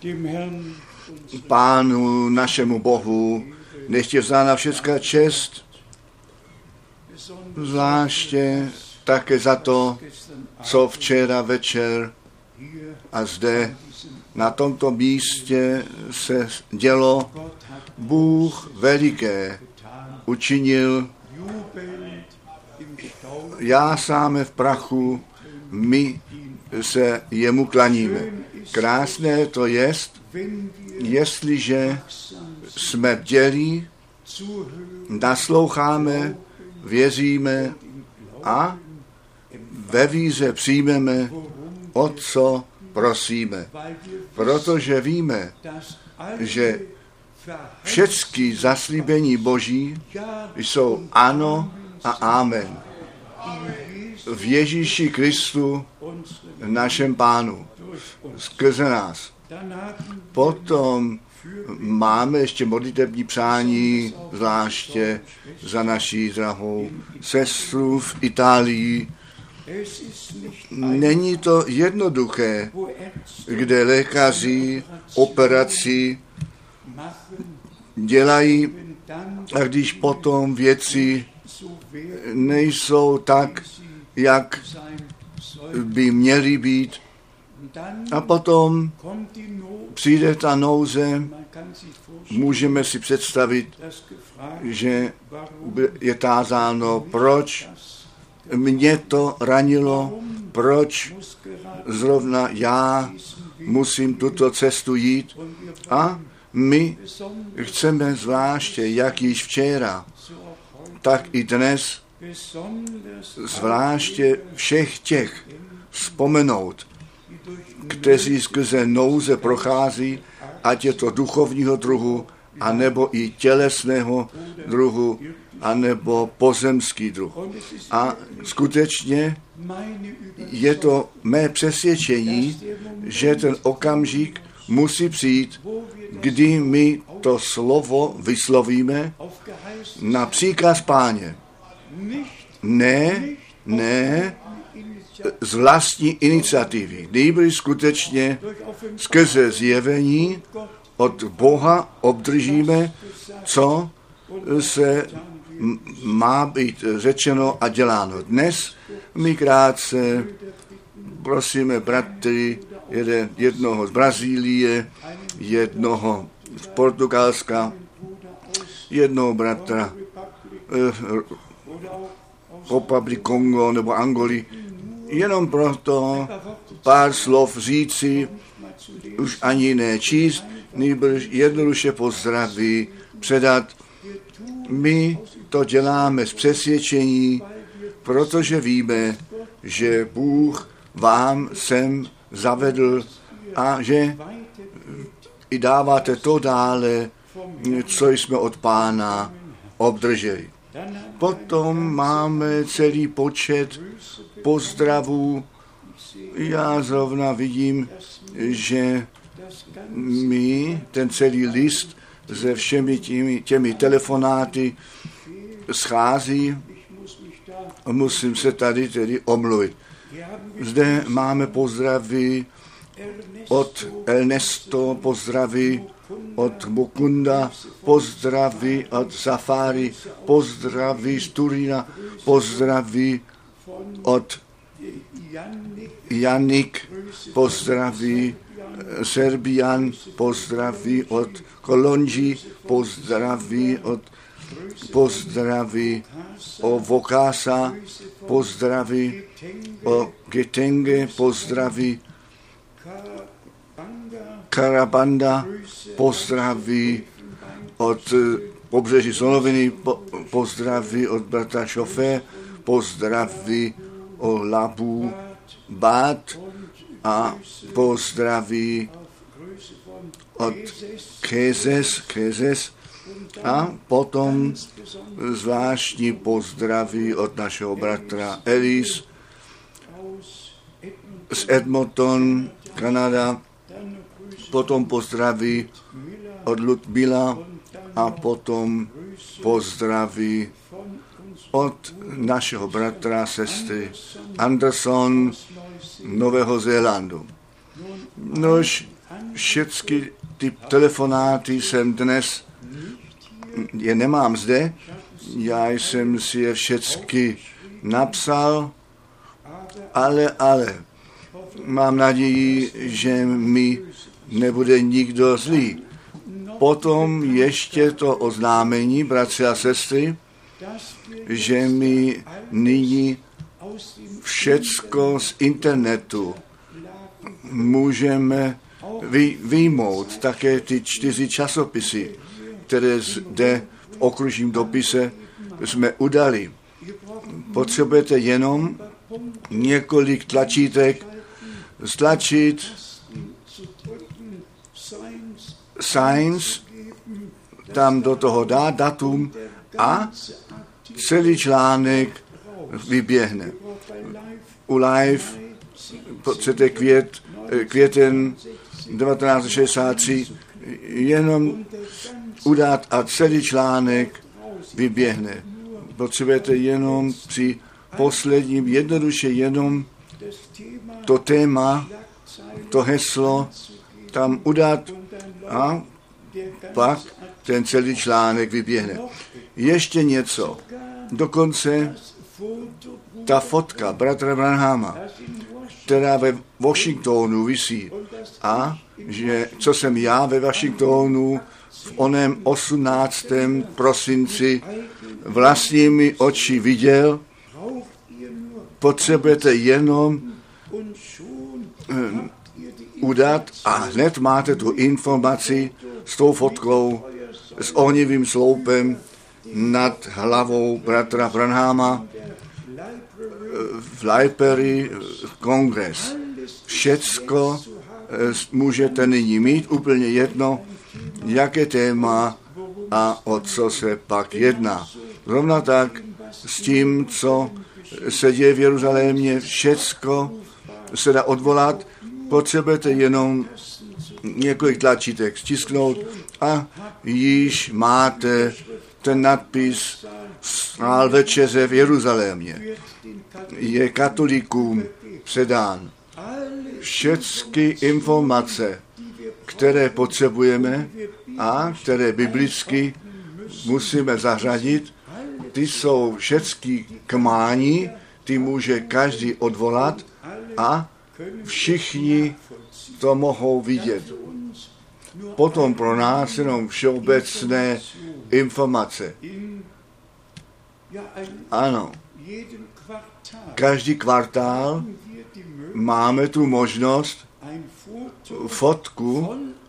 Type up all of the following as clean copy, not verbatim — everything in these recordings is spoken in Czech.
Pánu našemu Bohu, nech je vzána všecká čest, zvláště také za to, co včera večer a zde na tomto místě se dělo. Bůh veliké učinil, jásáme v prachu, my se jemu klaníme. Krásné to jest, jestliže jsme bdělí, nasloucháme, věříme a ve víře přijmeme, o co prosíme. Protože víme, že všechny zaslíbení Boží jsou ano a amen. V Ježíši Kristu, našem Pánu, skrze nás. Potom máme ještě modlitební přání, zvláště za naší drahou sestru v Itálii. Není to jednoduché, kde lékaři operaci dělají a když potom věci nejsou tak, jak by měly být, a potom přijde ta nouze, můžeme si představit, že je tázáno, proč mě to ranilo, proč zrovna já musím tuto cestu jít. A my chceme zvláště, jak již včera, tak i dnes, zvláště všech těch vzpomenout, kteří skrze nouze prochází, ať je to duchovního druhu, anebo i tělesného druhu, anebo pozemský druh. A skutečně je to mé přesvědčení, že ten okamžik musí přijít, kdy my to slovo vyslovíme na příkaz Páně. Ne z vlastní iniciativy. Nýbrž skutečně skrze zjevení od Boha obdržíme, co se má být řečeno a děláno. Dnes my krátce prosíme bratry, jednoho z Brazílie, jednoho z Portugalska, jednoho bratra Republiky Kongo nebo Angoly, jenom proto pár slov říci, už ani ne číst, nýbrž jednoduše pozdraví předat. My to děláme z přesvědčení, protože víme, že Bůh vám sem zavedl a že i dáváte to dále, co jsme od Pána obdrželi. Potom máme celý počet pozdravů. Já zrovna vidím, že mi ten celý list se všemi těmi telefonáty schází. Musím se tady tedy omluvit. Zde máme pozdravy od Ernesto, pozdravy od Mukunda, pozdravy od Safari, pozdravy z Turína, pozdravy od Janik, pozdravy Serbian, pozdravy od Kolonji, pozdravy o Vokasa, pozdravy o Getenge, pozdravy Karabanda, pozdravy od pobřeží Slonoviny, pozdravy od bratra Šofé, pozdravy o Labu Bát a pozdravy od Kezes a potom zvláštní pozdravy od našeho bratra Ellis z Edmonton, Kanada, potom pozdraví od Ludmila a potom pozdraví od našeho bratra, sestry Anderson, Nového Zélandu. Nož Všechny ty telefonáty jsem dnes, je nemám zde, já jsem si je všechny napsal, ale mám naději, že mi nebude nikdo zlý. Potom ještě to oznámení, bratři a sestry, že my nyní všecko z internetu můžeme vyjmout, také ty 4 časopisy, které zde v okružním dopise jsme udali. Potřebujete jenom několik tlačítek stlačit Science, tam do toho dá datum a celý článek vyběhne. U Live potřebujete květen 1963 jenom udat a celý článek vyběhne. Potřebujete jenom při posledním jednoduše jenom to téma, to heslo tam udat a pak ten celý článek vyběhne. Ještě něco. Dokonce ta fotka bratra Branhama, která ve Washingtonu visí a že co jsem já ve Washingtonu v onem 18. prosinci vlastními oči viděl, potřebujete jenom udat a hned máte tu informaci s tou fotkou, s ohnivým sloupem nad hlavou bratra Branhama v Library Congress. Všecko můžete nyní mít, úplně jedno, jaké téma a o co se pak jedná. Rovna tak s tím, co se děje v Jeruzalémě, všecko se dá odvolat, potřebujete jenom několik tlačítek stisknout a již máte ten nadpis Sál večeře v Jeruzalémě. Je katolíkům předán. Všechny informace, které potřebujeme a které biblicky musíme zařadit, ty jsou všechny kmání, ty může každý odvolat a všichni to mohou vidět. Potom pro nás jenom všeobecné informace. Ano, každý kvartál máme tu možnost fotku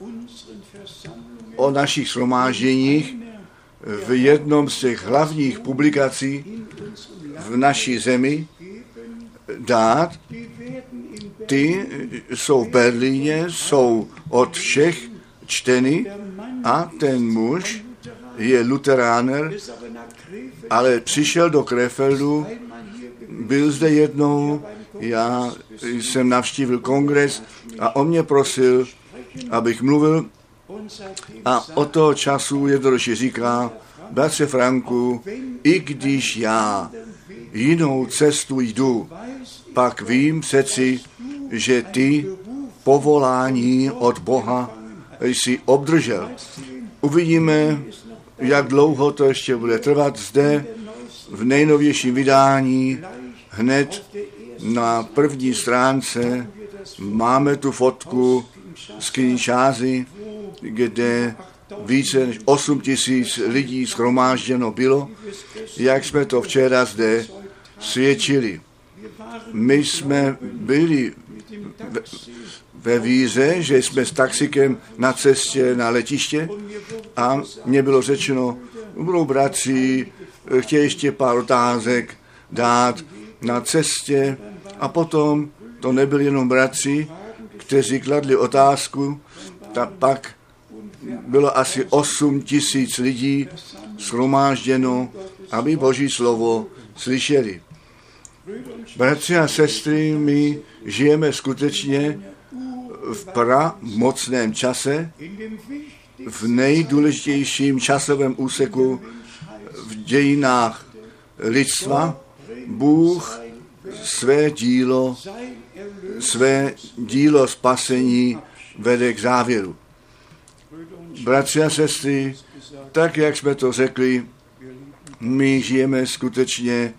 o našich shromážděních v jednom z těch hlavních publikací v naší zemi dát. Ty jsou v Berlíně, jsou od všech čteny a ten muž je luteráner, ale přišel do Krefeldu, byl zde jednou, já jsem navštívil kongres a on mě prosil, abych mluvil a od toho času jednoduše říká, bratře Franku, i když já jinou cestu jdu, pak vím přeci, že ty povolání od Boha jsi obdržel. Uvidíme, jak dlouho to ještě bude trvat zde v nejnovějším vydání. Hned na první stránce máme tu fotku z Kinshasy, kde více než 8 000 lidí shromážděno bylo, jak jsme to včera zde svědčili. My jsme byli ve víře, že jsme s taxikem na cestě na letiště a mě bylo řečeno, budou bratři, chtějí ještě pár otázek dát na cestě a potom to nebyli jenom bratři, kteří kladli otázku, tak pak bylo asi 8 000 lidí shromážděno, aby Boží slovo slyšeli. Bratři a sestry, my žijeme skutečně v pramocném čase, v nejdůležitějším časovém úseku v dějinách lidstva. Bůh své dílo spasení vede k závěru. Bratři a sestry, tak jak jsme to řekli, my žijeme skutečně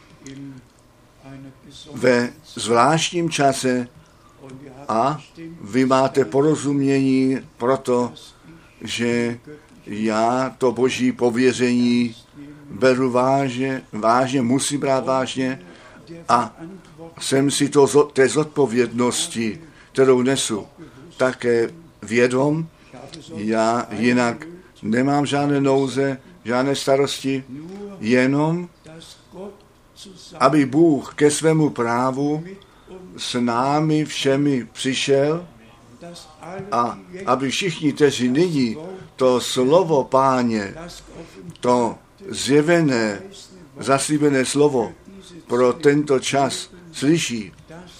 ve zvláštním čase a vy máte porozumění proto, že já to boží pověření beru vážně, musím brát vážně a jsem si té zodpovědnosti, kterou nesu, také vědom. Já jinak nemám žádné nouze, žádné starosti, jenom aby Bůh ke svému právu s námi všemi přišel a aby všichni, kteří nyní to slovo Páně, to zjevené, zaslíbené slovo pro tento čas slyší,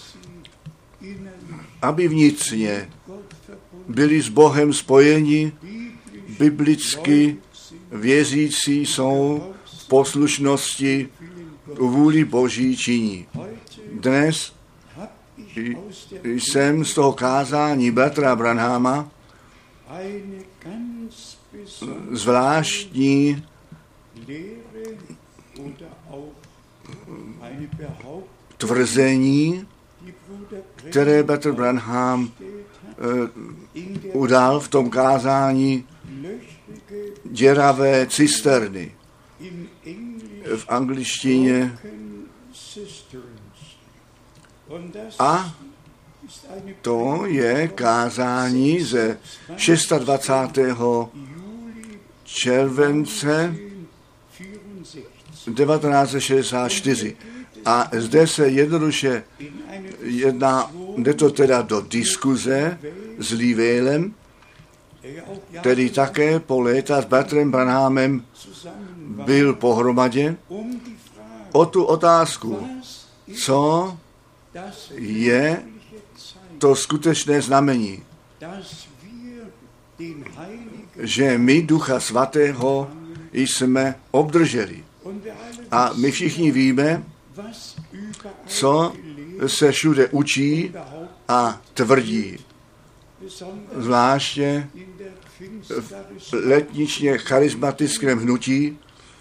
aby vnitřně byli s Bohem spojeni, biblicky věřící jsou v poslušnosti vůli Boží činí. Dnes jsem z toho kázání bratra Branhama zvláštní tvrzení, které bratr Branham udal v tom kázání děravé cisterny. V angličtině. A to je kázání ze 26. července 1964. A zde se jednoduše jde to teda do diskuze s Livellem, který také po léta s bratrem Branhamem byl pohromadě, o tu otázku, co je to skutečné znamení, že my Ducha Svatého jsme obdrželi. A my všichni víme, co se všude učí a tvrdí. Zvláště v letničně charismatickém hnutí,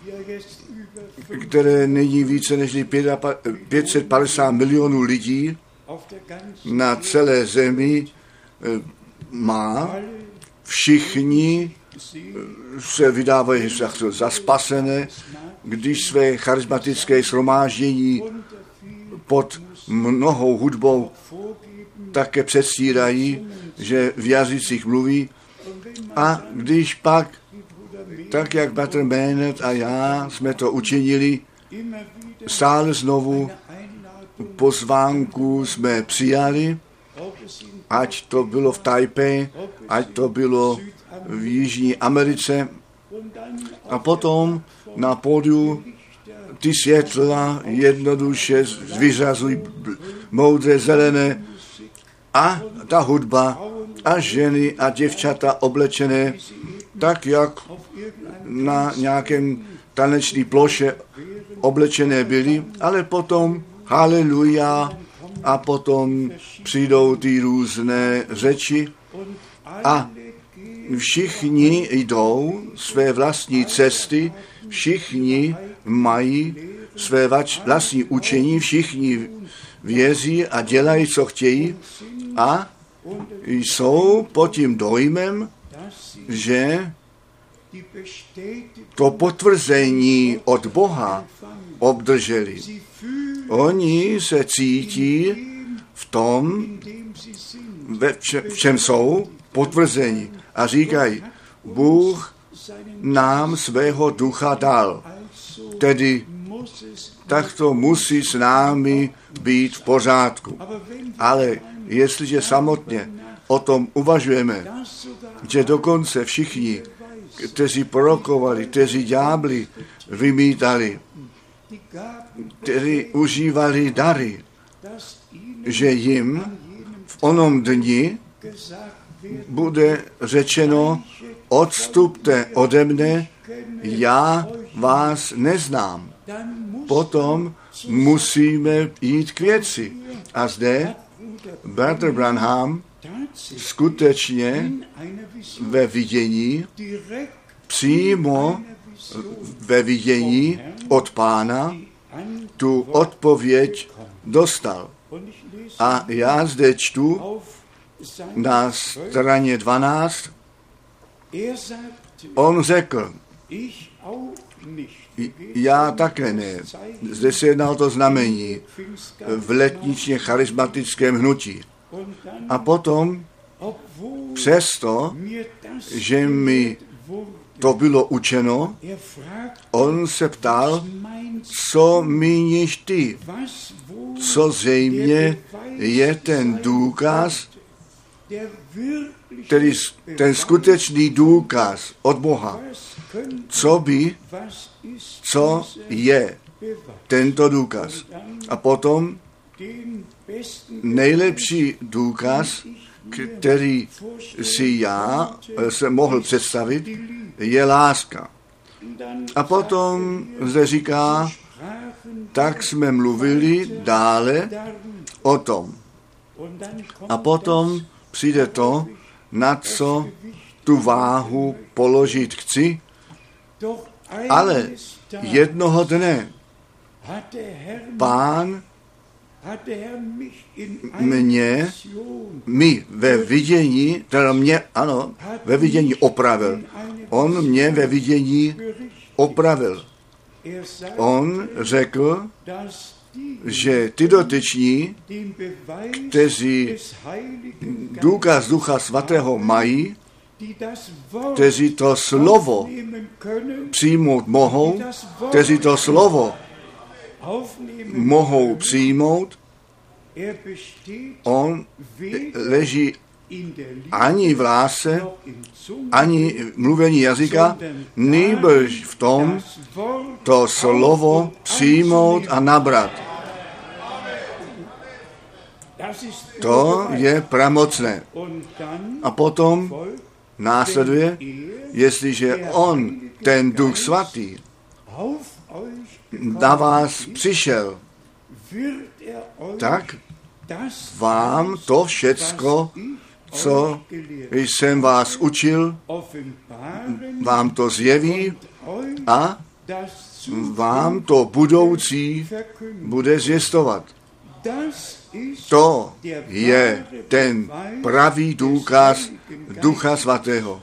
které nyní více než 550 milionů lidí na celé zemi má. Všichni se vydávají za spasené, když své charismatické shromáždění pod mnohou hudbou také předstírají, že v jazycích mluví. A když pak, tak jak bratr Bennett a já jsme to učinili, stále znovu pozvánku jsme přijali, ať to bylo v Taipei, ať to bylo v Jižní Americe. A potom na pódiu ty světla jednoduše vyřazují moudré, zelené a ta hudba a ženy a děvčata oblečené tak, jak na nějakém taneční ploše oblečené byly, ale potom haleluja a potom přijdou ty různé řeči a všichni jdou své vlastní cesty, všichni mají své vlastní učení, všichni věří a dělají, co chtějí a jsou pod tím dojmem, že to potvrzení od Boha obdrželi. Oni se cítí v tom, v čem jsou potvrzení a říkají, Bůh nám svého ducha dal, tedy tak to musí s námi být v pořádku. Ale jestliže samotně o tom uvažujeme, že dokonce všichni, kteří prorokovali, kteří ďábli vymítali, kteří užívali dary, že jim v onom dni bude řečeno, odstupte ode mne, já vás neznám. Potom musíme jít k věci. A zde bratr Branham skutečně ve vidění, přímo ve vidění od Pána tu odpověď dostal. A já zde čtu na straně 12, on řekl, já také ne. Zde se jedná o to znamení v letničně charismatickém hnutí. A potom, přesto, že mi to bylo učeno, on se ptal, co míníš ty, co zřejmě je ten důkaz, tedy ten skutečný důkaz od Boha. Co je tento důkaz? A potom nejlepší důkaz, který si já se mohl představit, je láska. A potom zde říká, tak jsme mluvili dále o tom. A potom přijde to, na co tu váhu položit chci, ale jednoho dne Pán mi ve vidění, teda mě, ano, ve vidění opravil. On mě ve vidění opravil. On řekl, že ty dotyční, kteří důkaz Ducha Svatého mají, kteří to slovo přijmout mohou, kteří to slovo mohou přijmout, on leží ani v lásce, ani mluvení jazyka, nýbrž v tom to slovo přijmout a nabrat. To je pramocné. A potom následuje, jestliže on, ten Duch Svatý, na vás přišel, tak vám to všecko, co jsem vás učil, vám to zjeví a vám to budoucí bude zvěstovat. To je ten pravý důkaz Ducha Svatého.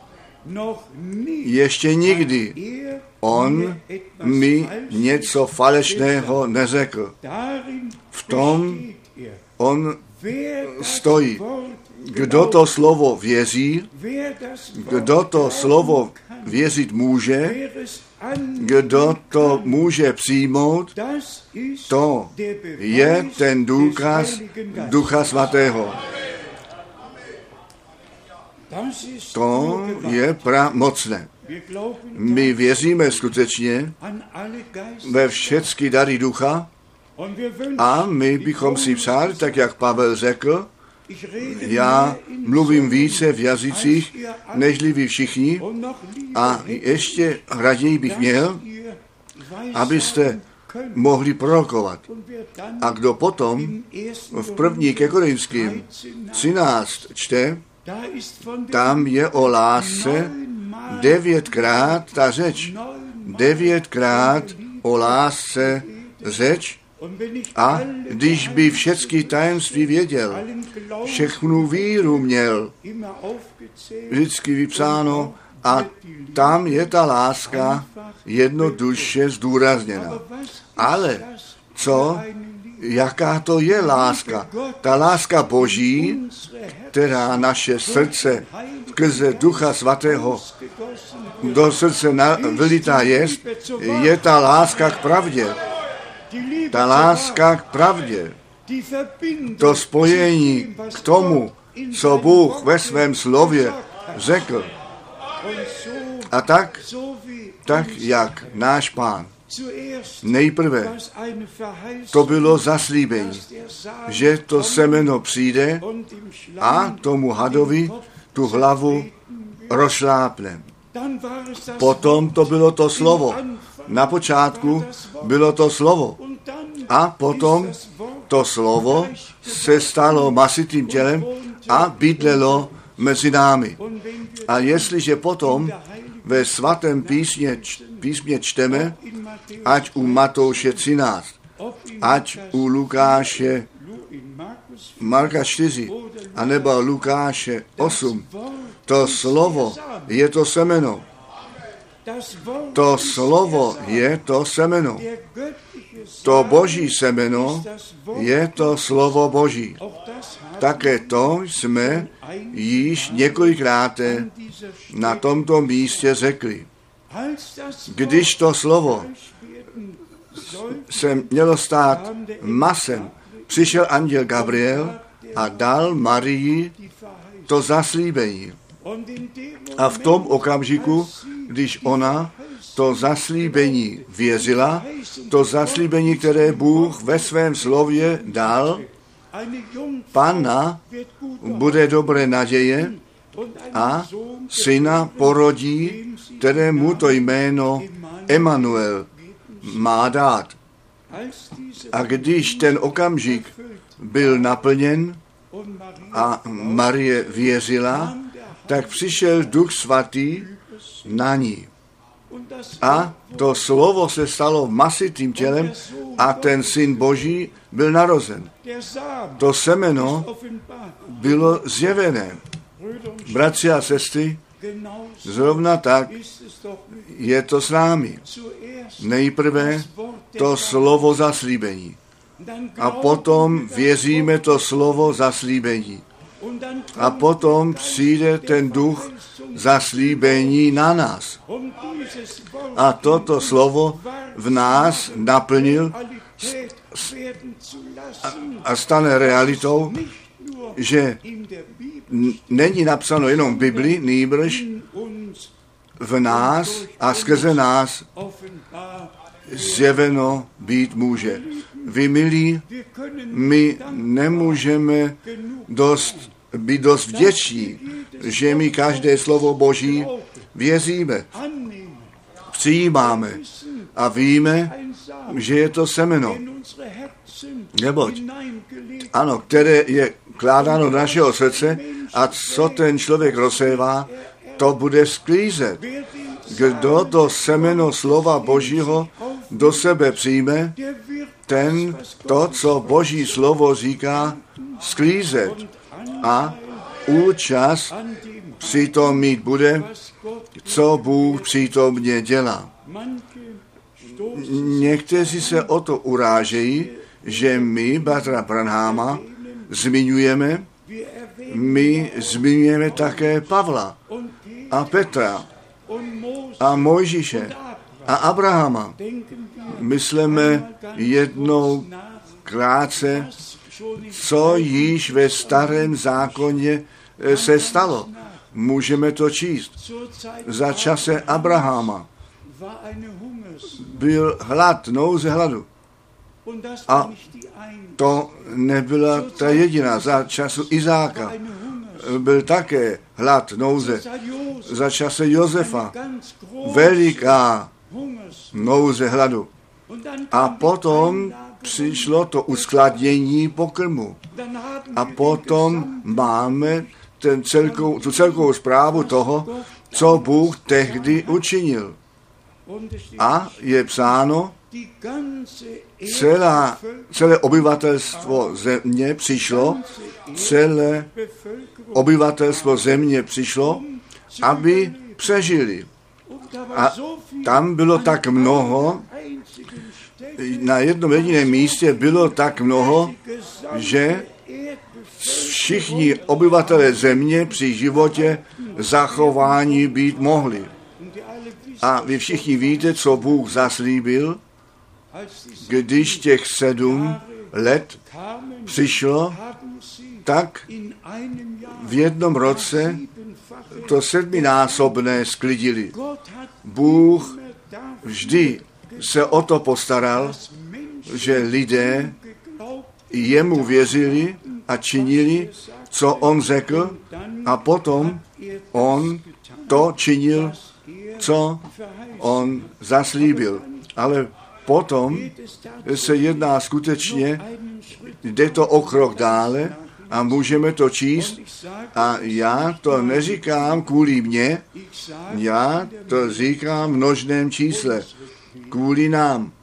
Ještě nikdy on mi něco falešného neřekl. V tom on stojí. Kdo to slovo věří, kdo to slovo věřit může, kdo to může přijmout, to je ten důkaz Ducha Svatého. To je pramocné. My věříme skutečně ve všechny dary ducha a my bychom si přáli, tak jak Pavel řekl, já mluvím více v jazycích, nežli vy všichni a ještě raději bych měl, abyste mohli prorokovat. A kdo potom v 1. ke Korinským 13 čte, tam je o lásce 9krát ta řeč. 9krát o lásce řeč. A když by všechny tajemství věděl, všechnu víru měl, vždycky vypsáno, a tam je ta láska jednoduše zdůrazněna. Ale jaká to je láska? Ta láska Boží, která naše srdce skrze Ducha Svatého do srdce vylitá je ta láska k pravdě. Ta láska k pravdě, to spojení k tomu, co Bůh ve svém slově řekl. A tak jak náš Pán nejprve to bylo zaslíbení, že to semeno přijde a tomu hadovi tu hlavu rozšlápne. Potom to bylo to slovo. Na počátku bylo to slovo. A potom to slovo se stalo masitým tělem a bydlelo mezi námi. A jestliže potom ve svatém písmě čteme, ať u Matouše 13, ať u Lukáše Marka 4, anebo Lukáše 8, to slovo je to semeno. To slovo je to semeno. To boží semeno je to slovo boží. Také to jsme již několikrát na tomto místě řekli. Když to slovo se mělo stát masem, přišel anděl Gabriel a dal Marii to zaslíbení. A v tom okamžiku, když ona to zaslíbení věřila, to zaslíbení, které Bůh ve svém slově dal, Panna bude dobré naděje a syna porodí, kterému to jméno Emanuel má dát. A když ten okamžik byl naplněn a Marie věřila, tak přišel Duch Svatý na ní. A to slovo se stalo masitým tělem a ten Syn Boží byl narozen. To semeno bylo zjevené. Bratři a sestry, zrovna tak je to s námi. Nejprve to slovo zaslíbení. A potom věříme to slovo zaslíbení. A potom přijde ten duch zaslíbení na nás. A toto slovo v nás naplnil a stane realitou, že není napsáno jenom v Biblii, nýbrž v nás a skrze nás zjeveno být může. Vy, milí, my nemůžeme být dost vděční, že my každé slovo Boží věříme, přijímáme a víme, že je to semeno. Neboť, ano, které je kládáno do našeho srdce a co ten člověk rozsévá, to bude sklízet. Kdo to semeno slova Božího do sebe přijme, ten to, co Boží slovo říká, sklízet a účast přitom mít bude, co Bůh přítomně dělá. Někteří se o to urážejí, že my bratra Branhama zmiňujeme, my zmiňujeme také Pavla a Petra a Mojžíše a Abrahama. Myslíme jednou krátce, co již ve starém zákoně se stalo. Můžeme to číst. Za čase Abrahama byl hlad, nouze hladu. A to nebyla ta jediná. Za času Izáka byl také hlad, nouze. Za čase Josefa veliká nouze hladu. A potom přišlo to uskladnění pokrmu. A potom máme tu celkovou zprávu toho, co Bůh tehdy učinil. A je psáno, celé obyvatelstvo země přišlo, celé obyvatelstvo země přišlo, aby přežili. A tam bylo tak mnoho, na jednom jediném místě bylo tak mnoho, že všichni obyvatelé země při životě zachování být mohli. A vy všichni víte, co Bůh zaslíbil, když těch 7 let přišlo, tak v jednom roce to 7násobné sklidili. Bůh vždy se o to postaral, že lidé jemu věřili a činili, co on řekl, a potom on to činil, co on zaslíbil. Ale potom se jedná skutečně jde to o krok dále a můžeme to číst. A já to neříkám kvůli mně, já to říkám v množném čísle, kvůli nám.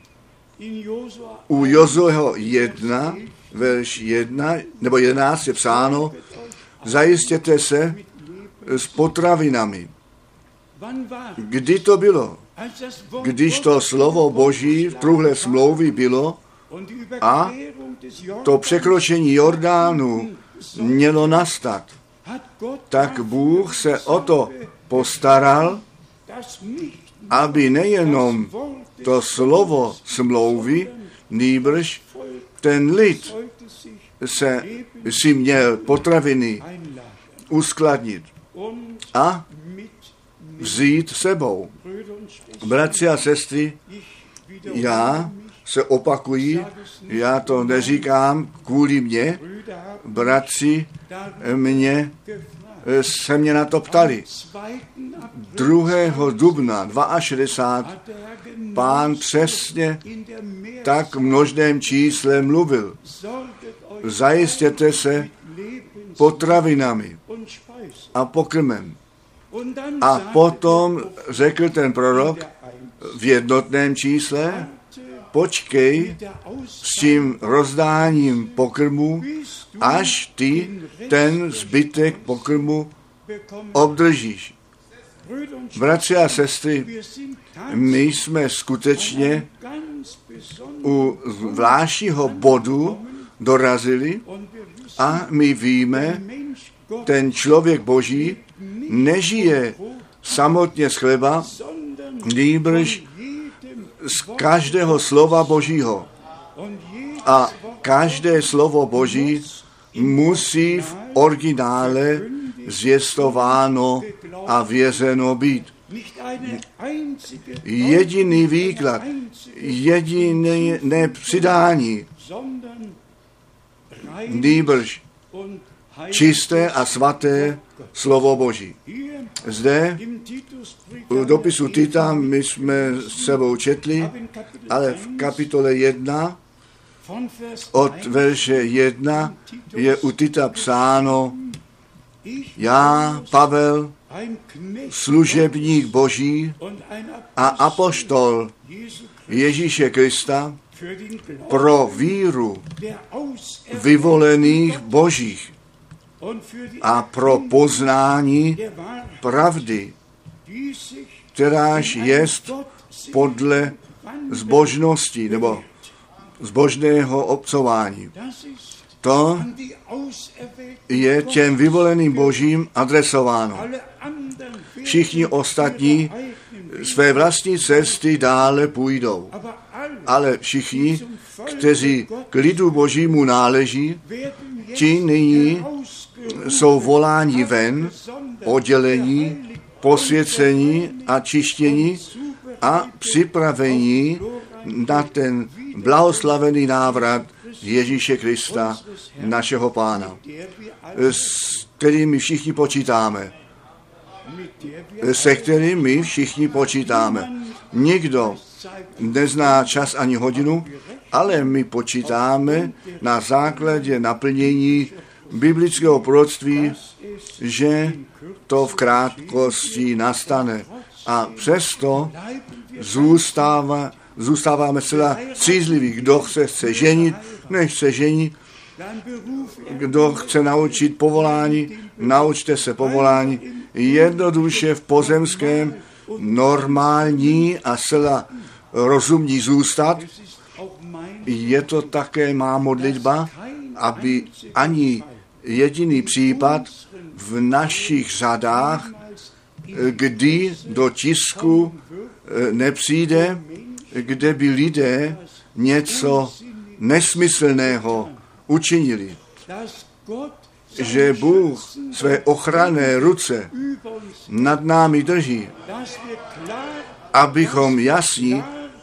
U Jozueho 1, verš 1 nebo 11 je psáno, zajistěte se s potravinami. Kdy to bylo? Když to slovo Boží v truhle smlouvy bylo a to překročení Jordánu mělo nastat, tak Bůh se o to postaral, aby nejenom to slovo smlouvy, nýbrž ten lid si měl potraviny uskladnit a vzít sebou. Bratři a sestry, já se opakuji, já to neříkám kvůli mně, bratři se mě na to ptali. 2. dubna 62 Pán přesně tak v množném čísle mluvil. Zajistěte se potravinami a pokrmem. A potom řekl ten prorok v jednotném čísle, počkej s tím rozdáním pokrmu, až ty ten zbytek pokrmu obdržíš. Bratři a sestry, my jsme skutečně u zvláštního bodu dorazili a my víme, ten člověk Boží nežije samotně z chleba, nýbrž z každého slova Božího. A každé slovo Boží musí v originále zvěstováno a věřeno být. Jediný výklad, jediné přidání, nýbrž čisté a svaté slovo Boží. Zde v dopisu Tita my jsme s sebou četli, ale v kapitole 1 od verše 1 je u Tita psáno: já, Pavel, služebník Boží a apoštol Ježíše Krista pro víru vyvolených Božích a pro poznání pravdy, kteráž jest podle zbožnosti nebo zbožného obcování. To je těm vyvoleným Božím adresováno. Všichni ostatní své vlastní cesty dále půjdou. Ale všichni, kteří k lidu Božímu náleží, ti nyní jsou voláni ven, oddělení, posvěcení a čištění a připravení na ten blahoslavený návrat Ježíše Krista, našeho Pána, s kterými všichni počítáme. Se kterými všichni počítáme. Nikdo nezná čas ani hodinu, ale my počítáme na základě naplnění biblického proroctví, že to v krátkosti nastane. A přesto zůstáváme zcela střízliví. Kdo chce ženit, nech se žení. Kdo chce naučit povolání, naučte se povolání. Jednoduše v pozemském, normální a zcela rozumní zůstat. Je to také má modlitba, aby ani jediný případ v našich řadách, kdy do tisku nepřijde, kde by lidé něco nesmyslného učinili. Že Bůh své ochranné ruce nad námi drží, abychom jasní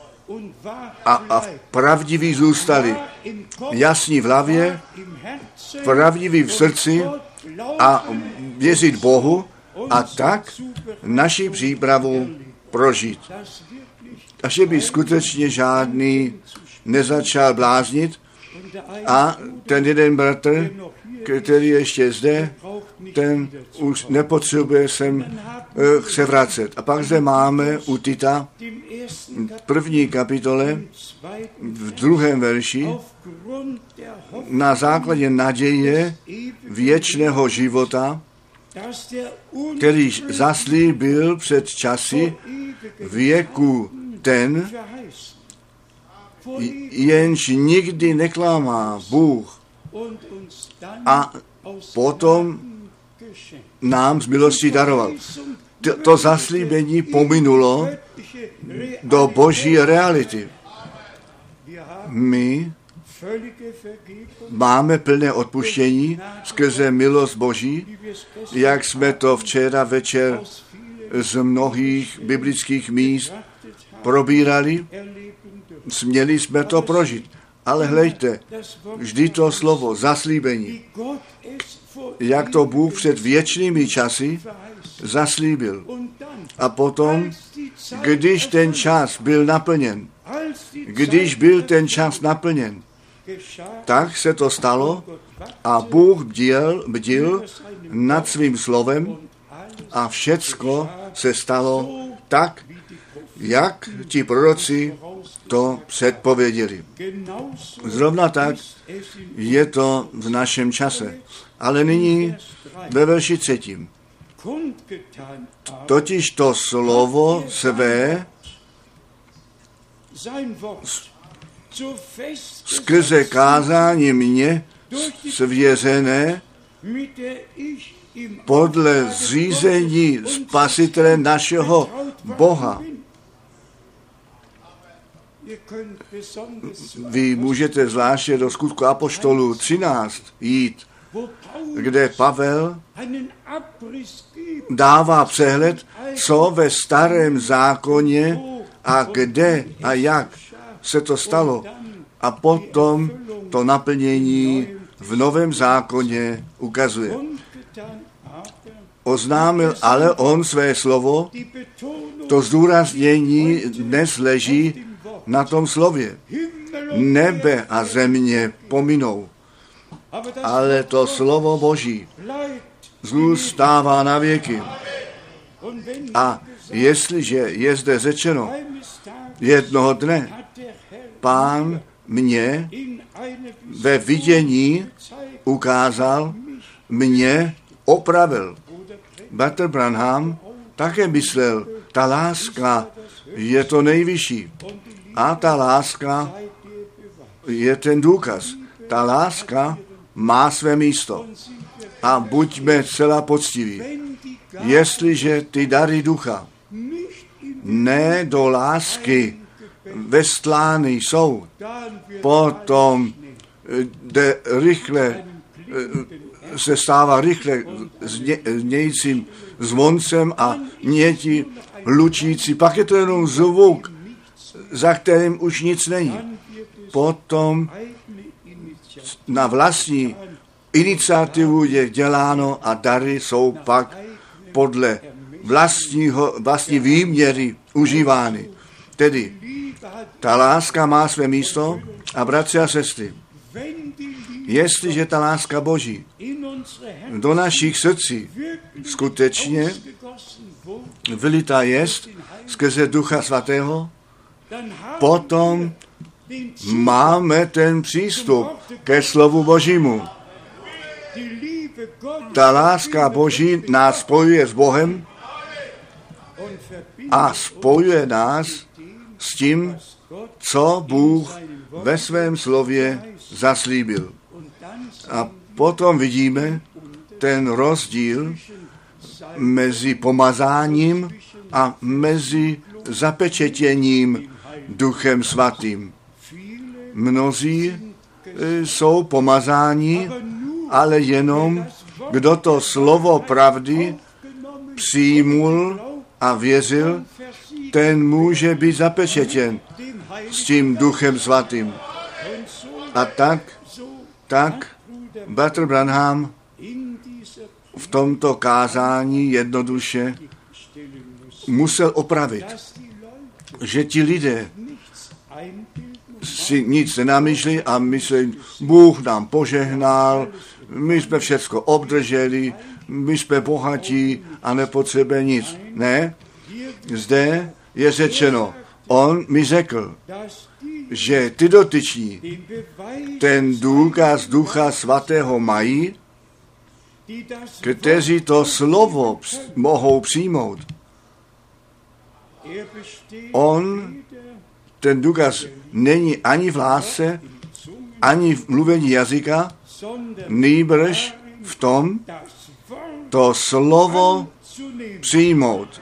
a pravdiví zůstali. Jasní v hlavě, pravdiví v srdci a věřit Bohu a tak naši přípravu prožít. A že by skutečně žádný nezačal bláznit A ten jeden bratr, který ještě zde, ten už nepotřebuje sem se vracet. A pak zde máme u Tita první kapitole v 2. verši na základě naděje věčného života, který zaslíbil před časy věku ten, jenž nikdy neklamá Bůh a potom nám z milosti daroval. To zaslíbení pominulo do boží reality. My máme plné odpuštění skrze milost Boží, jak jsme to včera večer z mnohých biblických míst probírali, směli jsme to prožít. Ale hleďte, vždy to slovo zaslíbení, jak to Bůh před věčnými časy zaslíbil. A potom, když ten čas byl naplněn, tak se to stalo a Bůh bdil nad svým slovem a všecko se stalo tak, jak ti proroci to předpověděli. Zrovna tak je to v našem čase. Ale nyní ve verši 3. Totiž to slovo své skrze kázání mě svěřené podle zřízení Spasitele našeho Boha. Vy můžete zvláště do Skutku apoštolů 13 jít, kde Pavel dává přehled, co ve starém zákoně a kde a jak se to stalo. A potom to naplnění v novém zákoně ukazuje. Oznámil ale on své slovo, to zdůraznění dnes leží na tom slově. Nebe a země pominou, ale to slovo Boží zůstává na věky. A jestliže je zde řečeno, jednoho dne Pán mě ve vidění ukázal, mě opravil. Bratr Branham také myslel, ta láska je to nejvyšší. A ta láska je ten důkaz. Ta láska má své místo. A buďme celá poctiví. Jestliže ty dary ducha ne do lásky vestlány jsou, potom se stává rychle znějícím zvoncem a něti hlučící. Pak je to jenom zvuk, za kterým už nic není. Potom na vlastní iniciativu je děláno a dary jsou pak podle vlastní výměry užívány. Tedy ta láska má své místo a bratři a sestry, jestliže ta láska Boží do našich srdcí skutečně vylitá jest skrze Ducha Svatého, potom máme ten přístup ke slovu Božímu. Ta láska Boží nás spojuje s Bohem a spojuje nás s tím, co Bůh ve svém slově zaslíbil. A potom vidíme ten rozdíl mezi pomazáním a mezi zapečetěním Duchem Svatým. Mnozí jsou pomazáni, ale jenom kdo to slovo pravdy přijmul a věřil, ten může být zapečetěn s tím Duchem Svatým. A tak bratr Branham v tomto kázání jednoduše musel opravit, že ti lidé si nic nenamyslí a myslí, Bůh nám požehnal, my jsme všecko obdrželi, my jsme bohatí a nepotřebujeme nic. Ne, zde je řečeno, on mi řekl, že ty dotyční ten důkaz Ducha Svatého mají, kteří to slovo mohou přijmout. On, ten důkaz, není ani v lásce, ani v mluvení jazyka, nýbrž v tom, to slovo přijmout.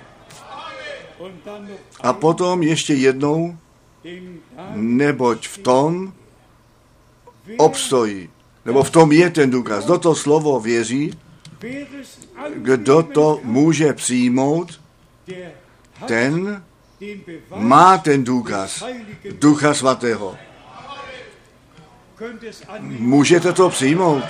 A potom ještě jednou, neboť v tom obstojí, nebo v tom je ten důkaz. Kdo to slovo věří, kdo to může přijmout, ten má ten důkaz Ducha Svatého. Můžete to přijmout?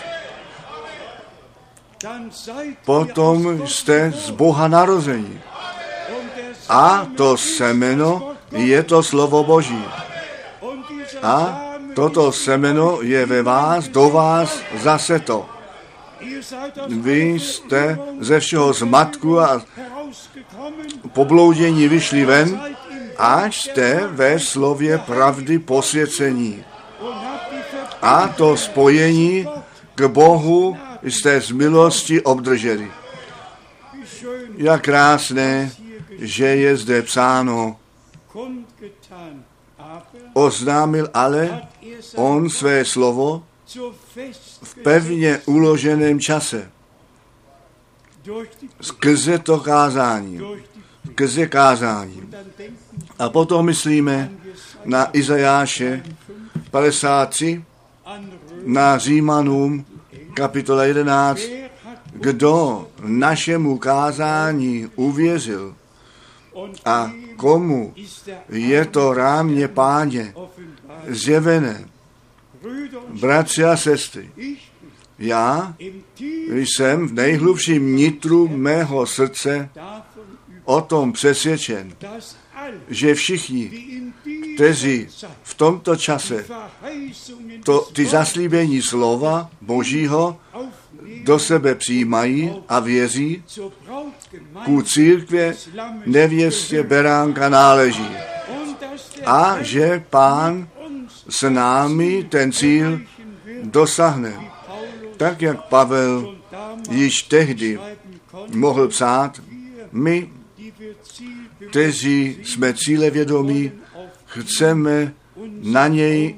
Potom jste z Boha narození. A to semeno je to slovo Boží. A toto semeno je ve vás, do vás zase to. Vy jste ze všeho zmatku a pobloudění vyšli ven, až jste ve slově pravdy posvěcení. A to spojení k Bohu jste z milosti obdrželi. Jak krásné, že je zde psáno, oznámil ale on své slovo v pevně uloženém čase. Skrze to kázání. Skrze kázání. A potom myslíme na Izajáše 53, na Římanům kapitola 11, kdo našemu kázání uvěřil a komu je to rámě Páně zjevené. Bratři a sestry, já jsem v nejhlubším nitru mého srdce o tom přesvědčen, že všichni, kteří v tomto čase ty zaslíbení slova Božího do sebe přijímají a věří, ku církvě nevěstě beránka náleží. A že Pán s námi ten cíl dosáhne. Tak, jak Pavel již tehdy mohl psát, my, kteří jsme cílevědomí, chceme na něj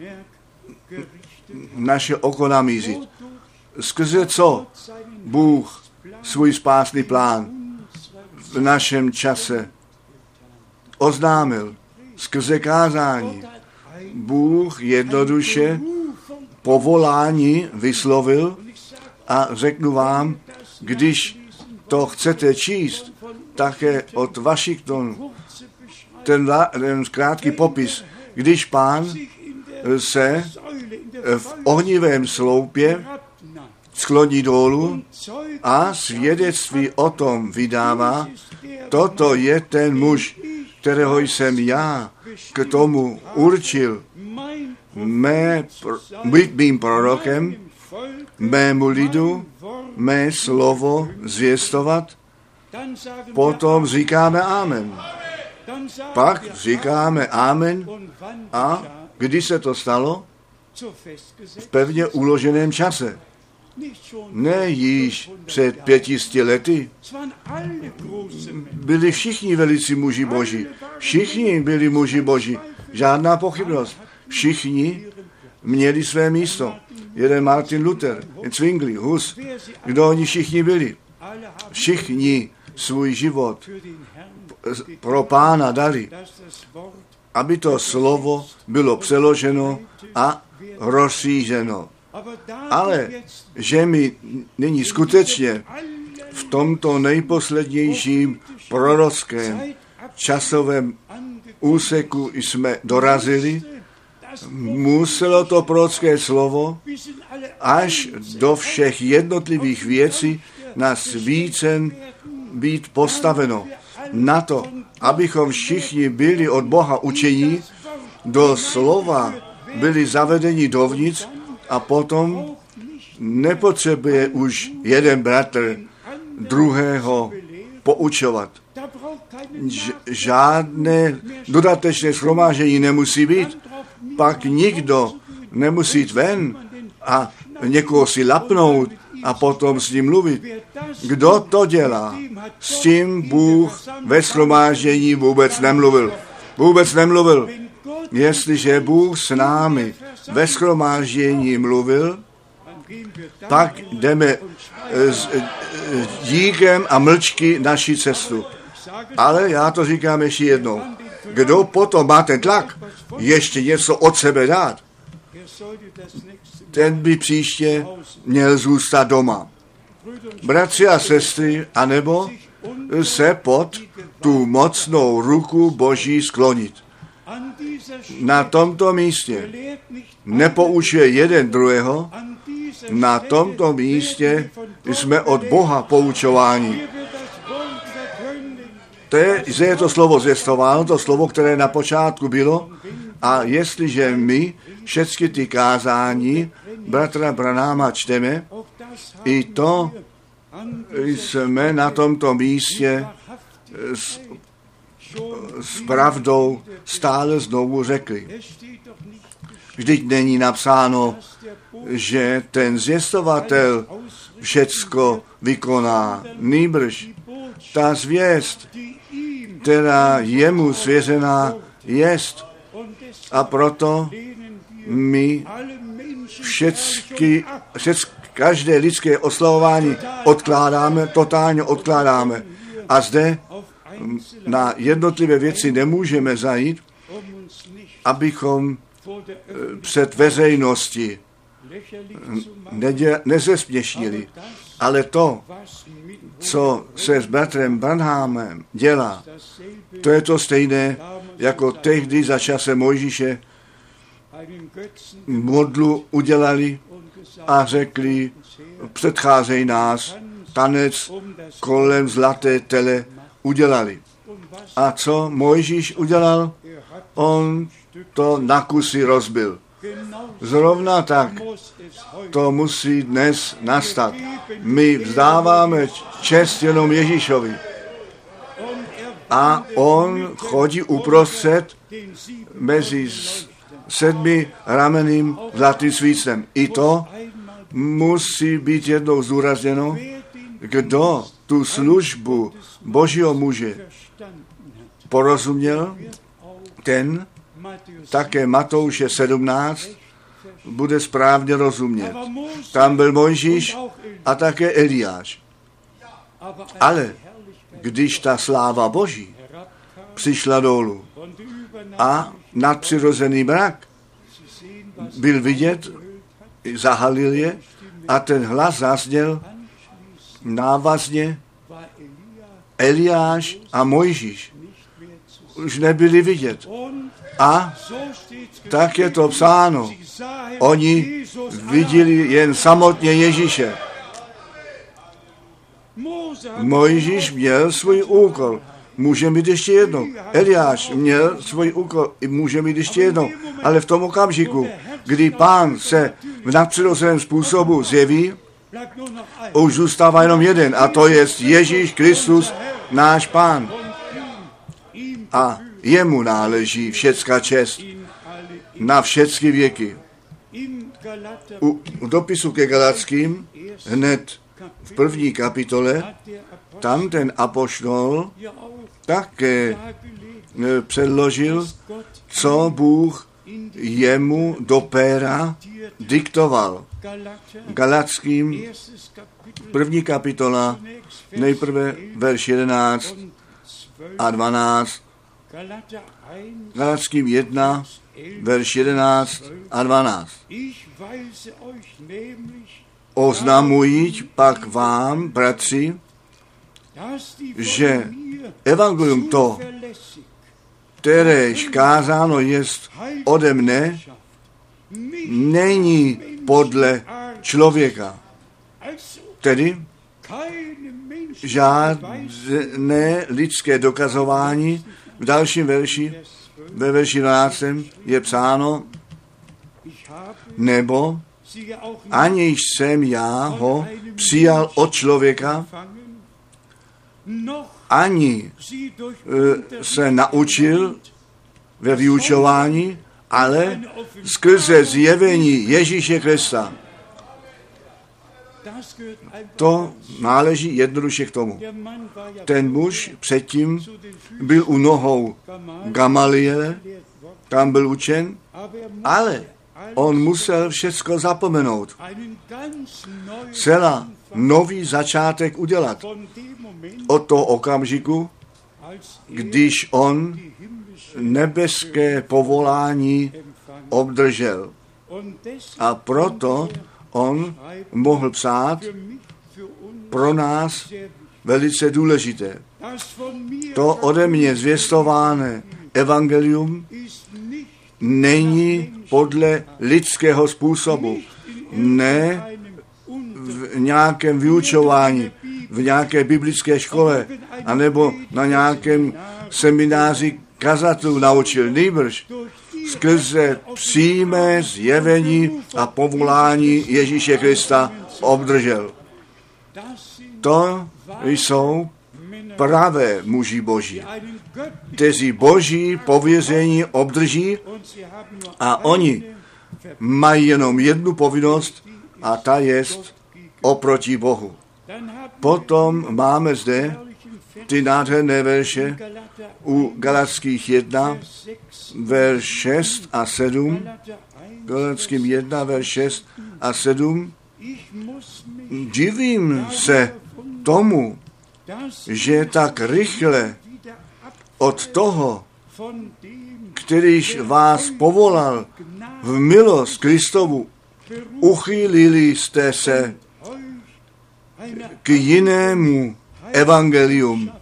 naše oko namířit. Skrze co Bůh svůj spásný plán v našem čase oznámil. Skrze kázání Bůh jednoduše povolání vyslovil a řeknu vám, když to chcete číst, také od Washingtonu, ten krátký popis, když Pán se v ohnivém sloupě skloní dolů a svědectví o tom vydává, toto je ten muž, kterého jsem já k tomu určil být mým prorokem, mému lidu, mé slovo zvěstovat, potom říkáme amen. Pak říkáme amen a kdy se to stalo? V pevně uloženém čase. Ne již před 500 lety. Byli všichni velicí muži Boží. Všichni byli muži Boží. Žádná pochybnost. Všichni měli své místo. Jeden Martin Luther, Zwingli, Hus. Kdo oni všichni byli? Všichni svůj život pro Pána dali, aby to slovo bylo přeloženo a rozšířeno. Ale že my nyní skutečně v tomto nejposlednějším prorockém časovém úseku jsme dorazili, muselo to prorocké slovo až do všech jednotlivých věcí na svícen být postaveno. Na to, abychom všichni byli od Boha učení, do slova byli zavedeni dovnitř a potom nepotřebuje už jeden bratr druhého poučovat. Žádné dodatečné shromáždění nemusí být. Pak nikdo nemusí jít ven a někoho si lapnout a potom s ním mluvit. Kdo to dělá? S tím Bůh ve shromáždění vůbec nemluvil. Vůbec nemluvil. Jestliže Bůh s námi ve shromáždění mluvil, pak jdeme s díkem a mlčky naší cestu. Ale já to říkám ještě jednou. Kdo potom má ten tlak ještě něco od sebe dát, ten by příště měl zůstat doma. Bratři a sestry, anebo se pod tu mocnou ruku Boží sklonit. Na tomto místě nepoučuje jeden druhého, na tomto místě jsme od Boha poučováni. Je to slovo zvěstováno, to slovo, které na počátku bylo, a jestliže my všechny ty kázání bratra Branhama čteme, i to jsme na tomto místě s pravdou stále znovu řekli. Vždyť není napsáno, že ten zvěstovatel všecko vykoná. Nýbrž ta zvěst, která jemu svěřená jest. A proto my každé lidské oslavování totálně odkládáme. A zde na jednotlivé věci nemůžeme zajít, abychom před veřejností nezesměšnili. Ale to, co se s bratrem Branhamem dělá, to je to stejné, jako tehdy za časem Mojžíše modlu udělali a řekli, předcházej nás, tanec kolem zlaté tele udělali. A co Mojžíš udělal? On to na kusy rozbil. Zrovna tak to musí dnes nastat. My vzdáváme čest jenom Ježíšovi. A on chodí uprostřed mezi 7 ramenným zlatým svícnem. I to musí být jednou zdůrazněno, kdo tu službu Božího muže porozuměl, ten také Matouše 17 bude správně rozumět. Tam byl Mojžíš a také Eliáš. Ale když ta sláva Boží přišla dolů a nadpřirozený mrak byl vidět, zahalil je a ten hlas zazněl návazně, Eliáš a Mojžíš už nebyli vidět. A tak je to psáno. Oni viděli jen samotně Ježíše. Mojžíš měl svůj úkol. Může mít ještě jednou. Eliáš měl svůj úkol. Může mít ještě jednou. Ale v tom okamžiku, kdy Pán se v nadpřirozeném způsobu zjeví, už zůstává jenom jeden. A to je Ježíš Kristus, náš Pán. A jemu náleží všecká čest na všechny věky. U dopisu ke Galatským hned v 1. kapitole tam ten apoštol také předložil, co Bůh jemu do péra diktoval. Galatským 1. kapitola, nejprve verš 11 a 12, Galatským 1, verš 11 a 12. Oznamuji pak vám, bratři, že evangelium to, kteréž kázáno jest ode mne, není podle člověka. Tedy žádné lidské dokazování v dalším verši ve verši 12. je psáno, nebo aniž jsem já ho přijal od člověka, ani se naučil ve vyučování, ale skrze zjevení Ježíše Krista. To náleží jednoduše k tomu. Ten muž předtím byl u nohou Gamaliele, tam byl učen, ale on musel všecko zapomenout. Celá nový začátek udělat. Od toho okamžiku, když on nebeské povolání obdržel. A proto on mohl psát pro nás velice důležité. To ode mě zvěstované evangelium není podle lidského způsobu, ne v nějakém vyučování, v nějaké biblické škole, anebo na nějakém semináři kazatelů naučil, nýbrž skrze přímé zjevení a povolání Ježíše Krista obdržel. To jsou pravé muži Boží, kteří Boží pověření obdrží a oni mají jenom jednu povinnost a ta jest oproti Bohu. Potom máme zde ty nádherné verše u Galatských 1, verš 6 a 7, Galatským 1, verš 6 a 7. Divím se tomu, že tak rychle od toho, kterýž vás povolal v milost Kristovu, uchýlili jste se k jinému evangelium.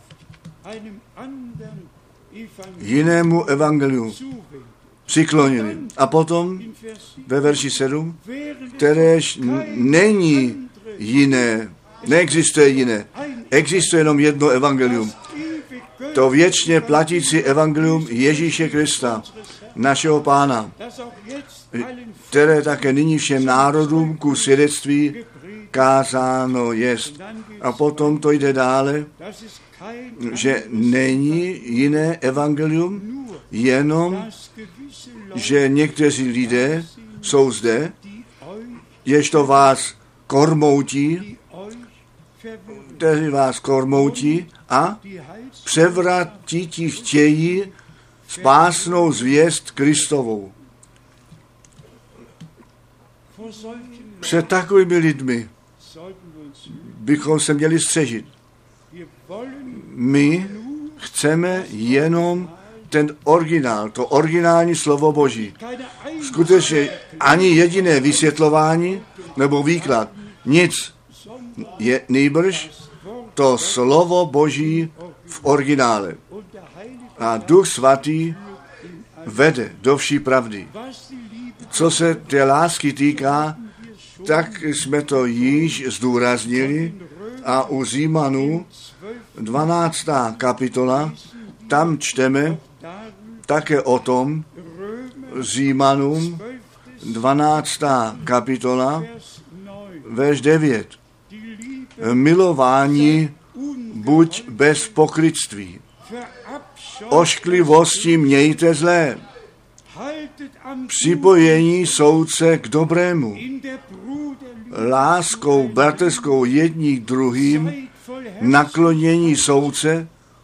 Jinému evangeliu přiklonili. A potom ve verši 7, kteréž není jiné, neexistuje jiné, existuje jenom jedno evangelium. To věčně platící evangelium Ježíše Krista, našeho Pána, které také nyní všem národům ku svědectví kázáno jest. A potom to jde dále, že není jiné evangelium, jenom, že někteří lidé jsou zde, ježto vás kormoutí, kteří vás kormoutí a převratí chtějí spásnou zvěst Kristovou. Před takovými lidmi bychom se měli střežit. My chceme jenom ten originál, to originální slovo Boží. Skutečně ani jediné vysvětlování nebo výklad, nic, je nýbrž to slovo Boží v originále. A Duch Svatý vede do vší pravdy. Co se té lásky týká, tak jsme to již zdůraznili a u Římanů 12. kapitola, tam čteme také o tom, Římanům 12. kapitola, verš 9. Milování buď bez pokrytství. Ošklivosti mějte zlé. Připojení soudce k dobrému. Láskou bratrskou jedním druhým, naklonění soudce,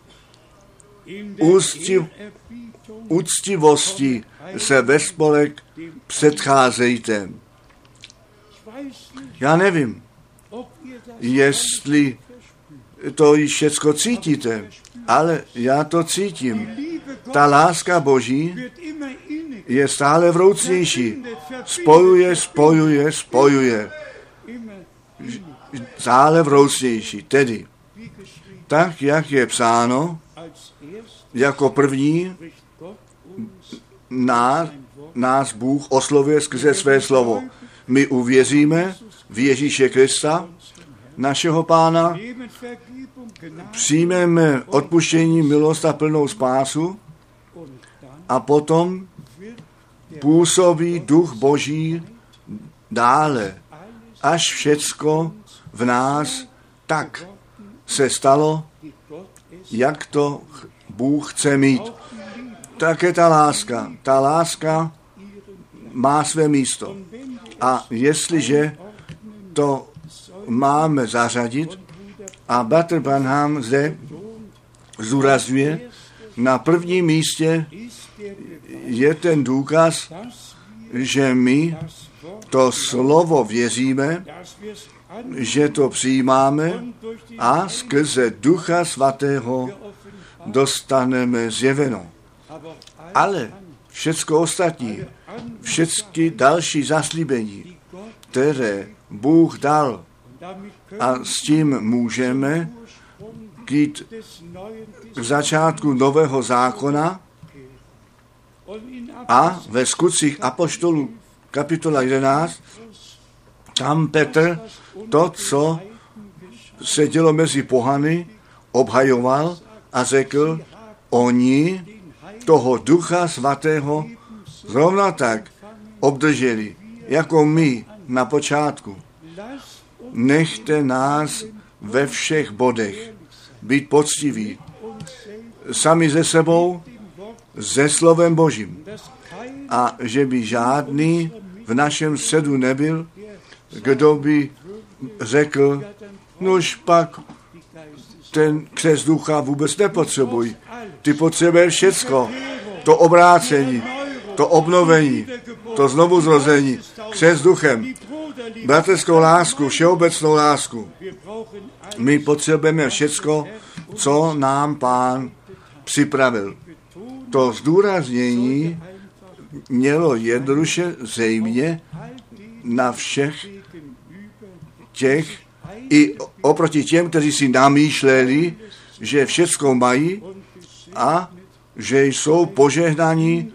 úctivosti se ve spolek předcházejte. Já nevím, jestli to již všecko cítíte, ale já to cítím. Ta láska Boží je stále vroucnější. Spojuje. Stále vroucnější. Tedy, tak, jak je psáno, jako první nás Bůh oslovuje skrze své slovo. My uvěříme v Ježíše Krista, našeho Pána, přijmeme odpuštění, milost a plnou spásu A potom působí Duch Boží dále, až všecko v nás tak se stalo, jak to Bůh chce mít. Také ta láska. Ta láska má své místo. A jestliže to máme zařadit, a bratr Branham zde zdůrazňuje, na prvním místě je ten důkaz, že my to slovo věříme, že to přijímáme a skrze Ducha Svatého dostaneme zjeveno. Ale všecko ostatní, všechny další zaslíbení, které Bůh dal, a s tím můžeme jít k začátku Nového zákona a ve Skutcích apoštolů kapitola 11, tam Petr to, co se dělo mezi pohany, obhajoval a řekl, oni toho Ducha Svatého zrovna tak obdrželi, jako my na počátku. Nechte nás ve všech bodech být poctiví, sami ze sebou, se slovem Božím. A že by žádný v našem středu nebyl, kdo by řekl, nož pak ten křest ducha vůbec nepotřebují. Ty potřebuješ všecko. To obrácení, to obnovení, to znovuzrození, křest duchem, bratrskou lásku, všeobecnou lásku. My potřebujeme všecko, co nám Pán připravil. To zdůraznění mělo jednoduše zřejmě na všech těch, i oproti těm, kteří si namýšleli, že všecko mají a že jsou požehnaní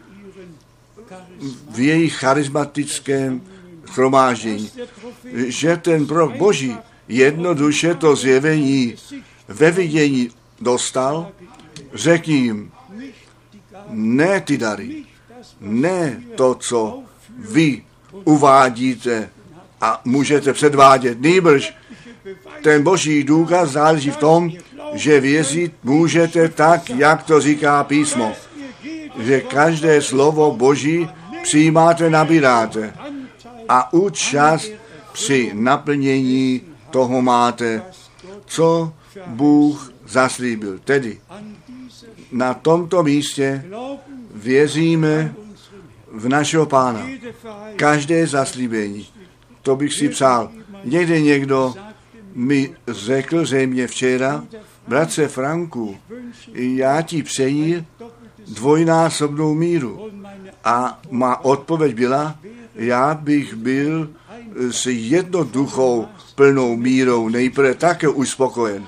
v jejich charismatickém shromáždění. Že ten prorok Boží jednoduše to zjevení ve vidění dostal, řekni jim, ne ty dary, ne to, co vy uvádíte a můžete předvádět, nýbrž ten Boží důkaz záleží v tom, že věřit můžete tak, jak to říká písmo. Že každé slovo Boží přijímáte, nabíráte a účast při naplnění toho máte, co Bůh zaslíbil. Tedy na tomto místě věříme v našeho Pána. Každé zaslíbení. To bych si přál. Někde někdo mi řekl zřejmě včera, bratře Franku, já ti přeji dvojnásobnou míru. A má odpověď byla, já bych byl s jednoduchou plnou mírou nejprve také uspokojen.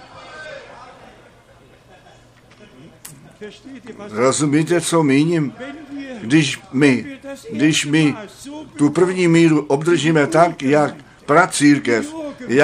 Rozumíte, co míním? Když my tu první míru obdržíme tak, jak pracírkev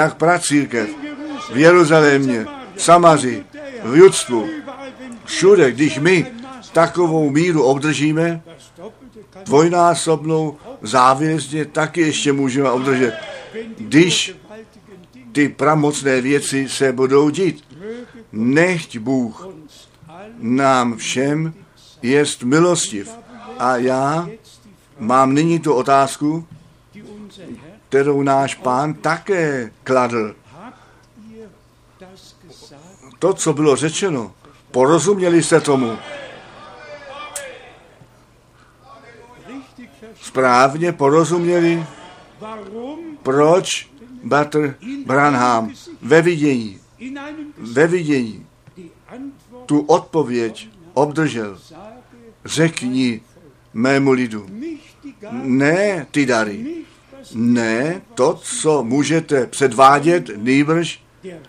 v Jeruzalémě, v Samaři, v Judsku, všude, když my takovou míru obdržíme, dvojnásobnou závězdě taky ještě můžeme obdržet, když ty pramocné věci se budou dít. Nechť Bůh nám všem jest milostiv. A já mám nyní tu otázku, kterou náš Pán také kladl. To, co bylo řečeno, porozuměli jste tomu? Správně porozuměli? Proč bratr Branham ve vidění tu odpověď obdržel? Řekni mému lidu, ne ty dary, ne to, co můžete předvádět, nýbrž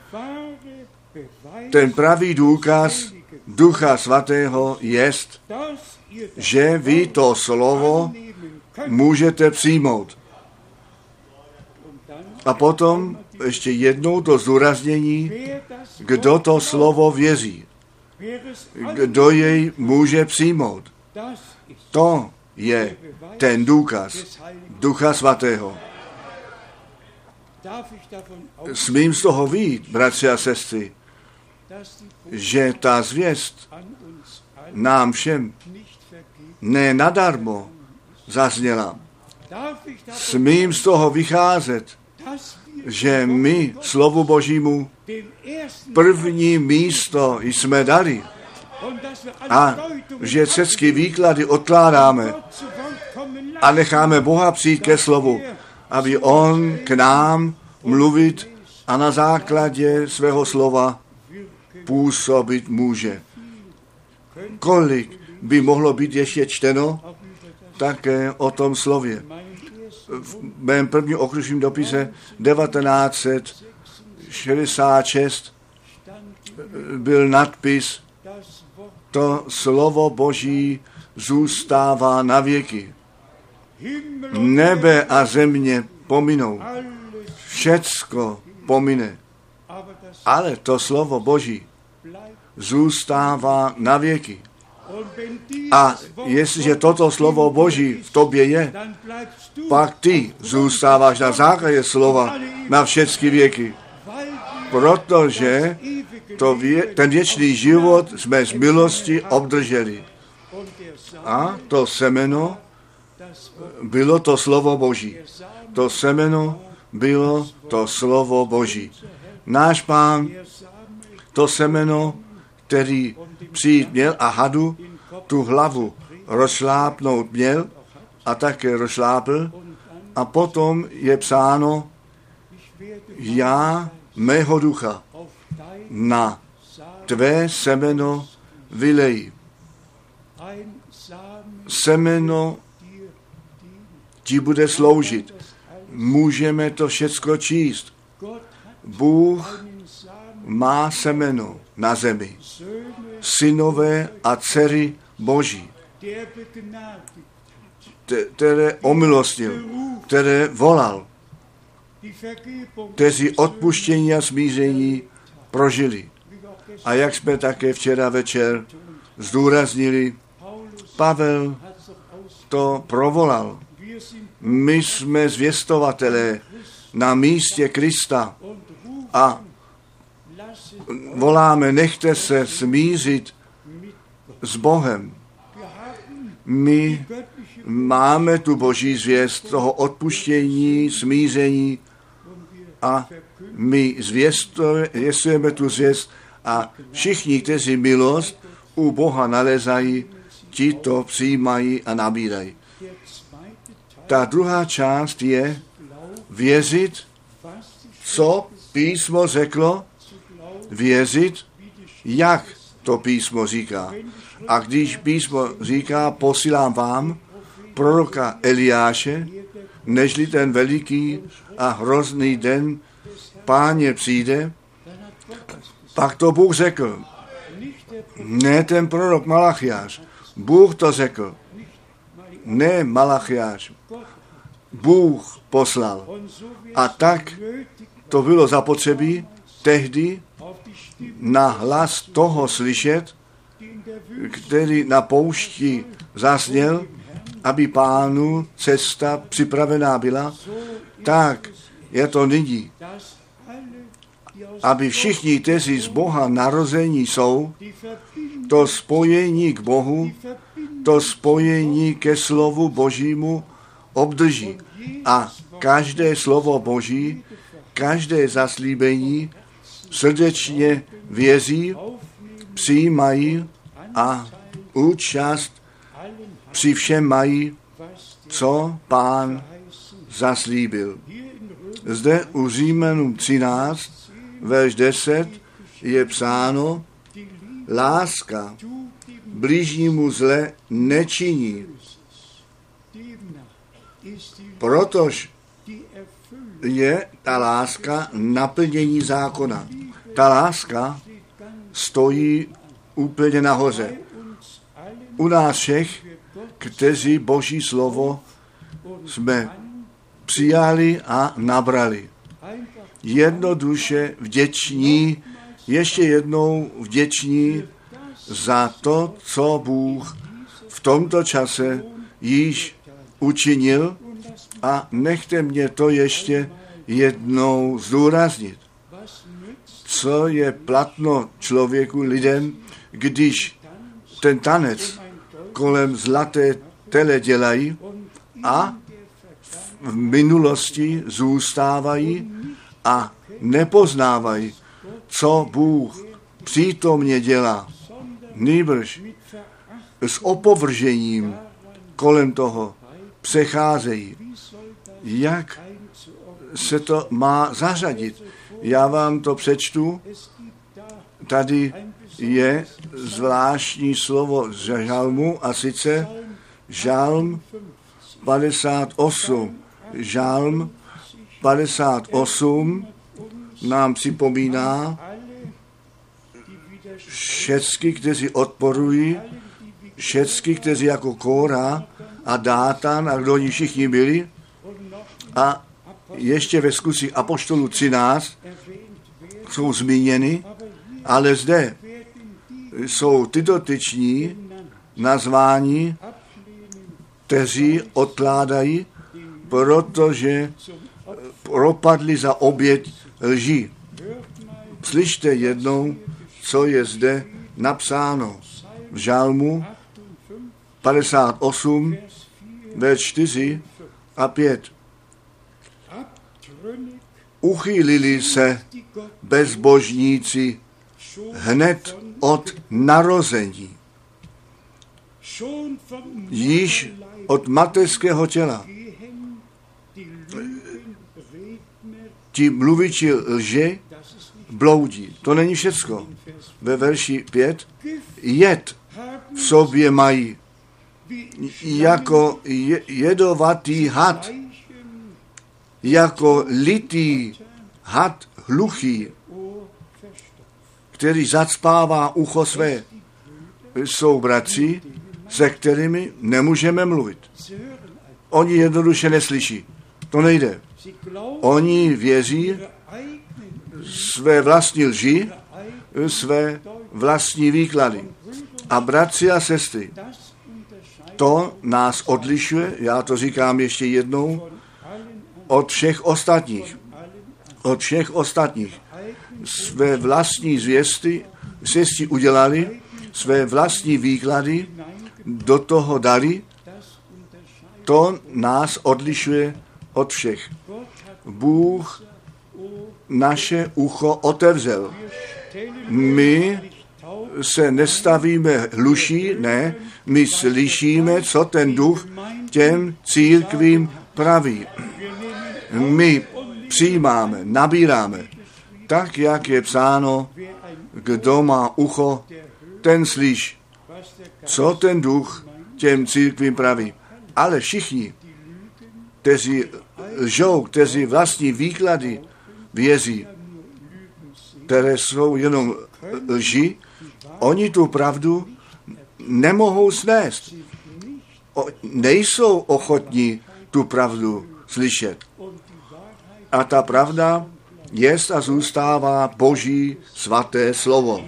ten pravý důkaz Ducha Svatého jest, že vy to slovo můžete přijmout. A potom ještě jednou to zdůraznění, kdo to slovo věří, kdo jej může přijmout. To je ten důkaz Ducha Svatého. Smím z toho vyjít, bratři a sestry, že ta zvěst nám všem ne nadarmo zazněla. Smím z toho vycházet, že my slovu Božímu první místo jsme dali a že všechny výklady odkládáme a necháme Boha přijít ke slovu, aby on k nám mluvit a na základě svého slova působit může. Kolik by mohlo být ještě čteno také o tom slově. V mém prvním okružním dopise 1966 byl nadpis: to slovo Boží zůstává na věky. Nebe a země pominou. Všecko pomine. Ale to slovo Boží zůstává na věky. A jestliže toto slovo Boží v tobě je, pak ty zůstáváš na základě slova na všechny věky. Protože ten věčný život jsme z milosti obdrželi. A to semeno bylo to slovo Boží. To semeno bylo to slovo Boží. Náš Pán to semeno, který přijít měl a hadu tu hlavu rozšlápnout měl a také rozšlápl, a potom je psáno: já mého ducha na tvé semeno vyleji. Semeno ti bude sloužit. Můžeme to všecko číst. Bůh má semeno na zemi. Synové a dcery Boží, které omilostil, které volal, kteří odpuštění a smíření prožili. A jak jsme také včera večer zdůraznili, Pavel to provolal. My jsme zvěstovatelé na místě Krista a voláme: nechte se smířit s Bohem. My máme tu Boží zvěst toho odpuštění, smíření a my zvěstujeme tu zvěst a všichni, kteří milost u Boha nalezají, ti to přijímají a nabírají. Ta druhá část je věřit, co písmo řeklo, věřit, jak to písmo říká. A když písmo říká: posílám vám proroka Eliáše, nežli ten veliký a hrozný den Páně přijde, pak to Bůh řekl. Ne ten prorok Malachiáš. Bůh to řekl. Ne Malachiáš. Bůh poslal. A tak to bylo zapotřebí tehdy na hlas toho slyšet, který na poušti zazněl, aby Pánu cesta připravená byla. Tak je to nyní, aby všichni, kteří z Boha narození jsou, to spojení k Bohu, to spojení ke slovu Božímu obdrží. A každé slovo Boží, každé zaslíbení srdečně věří, přijímají a účast při všem mají, co Pán zaslíbil. Zde u Římanům 13, verš 10 je psáno: láska bližnímu zle nečiní, protože je ta láska naplnění zákona. Ta láska stojí úplně nahoře. U nás všech, kteří Boží slovo jsme přijali a nabrali. Jednoduše vděční, ještě jednou vděční za to, co Bůh v v tomto čase již učinil a nechte mě to ještě jednou zdůraznit. Co je platno člověku, lidem, když ten tanec kolem zlaté tele dělají a v minulosti zůstávají a nepoznávají, co Bůh přítomně dělá. Nýbrž s opovržením kolem toho přecházejí. Jak se to má zařadit? Já vám to přečtu. Tady je zvláštní slovo z žalmu, a sice žalm 58. Žalm 58 nám připomíná všecky, kteří odporují, všecky, kteří jako Kóra a Dátan a kdo oni všichni byli. A ještě ve skutcích apoštolů 13 jsou zmíněny, ale zde jsou ty dotyční nazváni, kteří odkládají, protože propadli za oběť lži. Slyšte jednou, co je zde napsáno v žalmu 58, verš 4 a 5. Uchýlili se bezbožníci hned od narození. Již od mateřského těla. Ti mluviči lže bloudí. To není všecko. Ve verši 5 jed v sobě mají jako jedovatý had, jako litý had hluchý, který zacpává ucho své. Jsou bratři, se kterými nemůžeme mluvit. Oni jednoduše neslyší. To nejde. Oni věří své vlastní lži, své vlastní výklady. A bratři a sestry, to nás odlišuje, já to říkám ještě jednou, od všech ostatních. Od všech ostatních. Své vlastní zvěsti udělali, své vlastní výklady do toho dali, to nás odlišuje od všech. Bůh naše ucho otevřel. My se nestavíme hluší, ne, my slyšíme, co ten duch těm církvím praví. My přijímáme, nabíráme, tak, jak je psáno, kdo má ucho, ten slyší, co ten duch těm církvím praví. Ale všichni, kteří lžou, kteří vlastní výklady věří, které jsou jenom lži, oni tu pravdu nemohou snést. Nejsou ochotní tu pravdu slyšet. A ta pravda jest a zůstává Boží svaté slovo.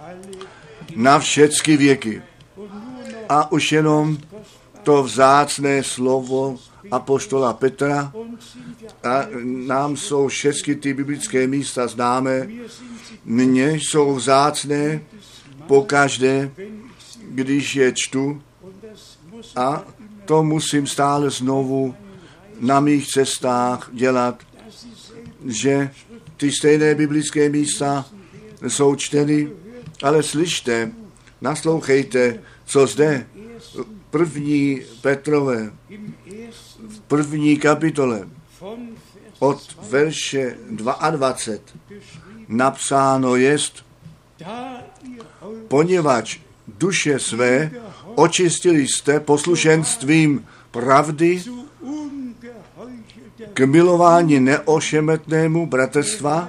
Na všechny věky. A už jenom to vzácné slovo apoštola Petra, a nám jsou všechny ty biblické místa známé, mně jsou vzácné pokaždé, když je čtu, a to musím stále znovu na mých cestách dělat, že ty stejné biblické místa jsou čteny, ale slyšte, naslouchejte, co zde první Petrové, v první kapitole od verše 22 napsáno jest, poněvadž duše své očistili jste poslušenstvím pravdy k milování neošemetnému bratrstva,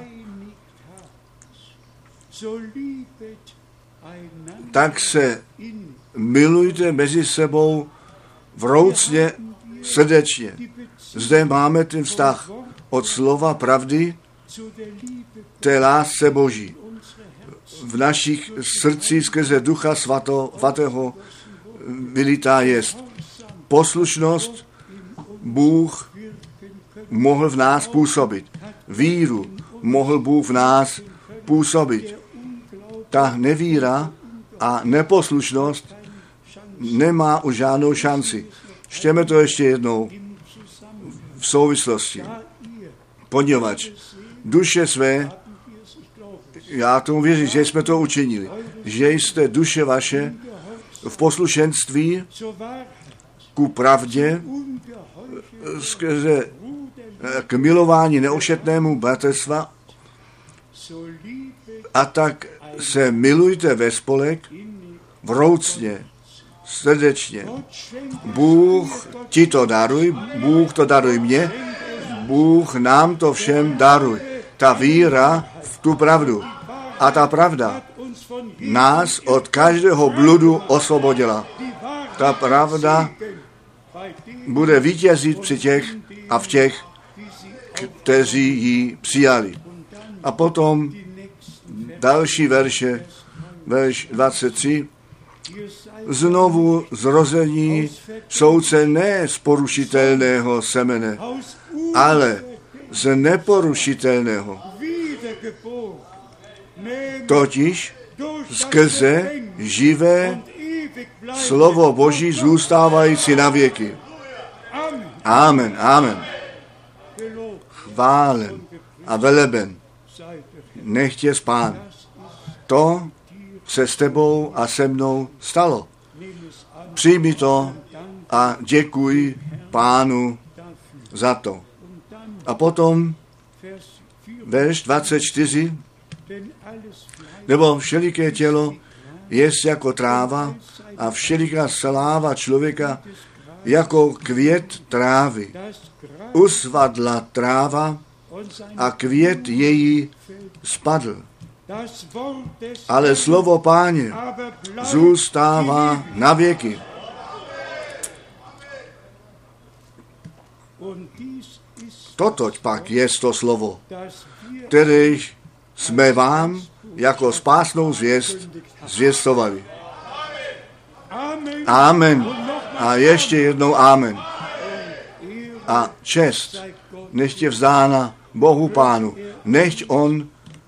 tak se milujte mezi sebou vroucně, srdečně. Zde máme ten vztah od slova pravdy té lásce Boží. V našich srdcích skrze Ducha Svatého vylitá jest poslušnost, Bůh mohl v nás působit. Víru mohl Bůh v nás působit. Ta nevíra a neposlušnost nemá už žádnou šanci. Čteme to ještě jednou v souvislosti. Poněvadž duše své, já tomu věřím, že jsme to učinili, že jste duše vaše v poslušenství ku pravdě skrze k milování neošetnému bratrstva, a tak se milujte ve spolek vroucně, srdečně. Bůh ti to daruj, Bůh to daruj mně, Bůh nám to všem daruj. Ta víra v tu pravdu. A ta pravda nás od každého bludu osvobodila. Ta pravda bude vítězit při těch a v těch, kteří ji přijali. A potom další verše, verš 23. Znovu zrození souce ne z porušitelného semene, ale z neporušitelného. Totiž skrze živé slovo Boží zůstávající na věky. Amen, amen. Chválen a veleben nech je Pán. To se s tebou a se mnou stalo. Přijmi to a děkuj Pánu za to. A potom verš 24, nebo všeliké tělo jest jako tráva a všeliká sláva člověka jako květ trávy. Usvadla tráva a květ její spadl. Ale slovo Páně zůstává na věky. Totož pak je to slovo, které jsme vám jako spásnou zvěst zvěstovali. Amen. A ještě jednou amen. A čest nechť je vzdána Bohu Pánu. Nechť on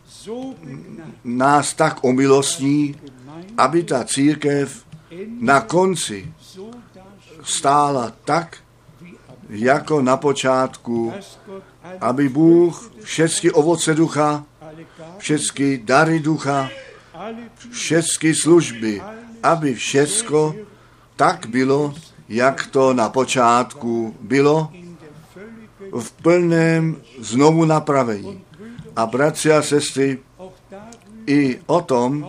nás tak omilostní, aby ta církev na konci stála tak, jako na počátku, aby Bůh všechny ovoce ducha, všechny dary ducha, všechny služby, aby všecko tak bylo, jak to na počátku bylo, v plném znovu napravení. A bratři a sestry, i o tom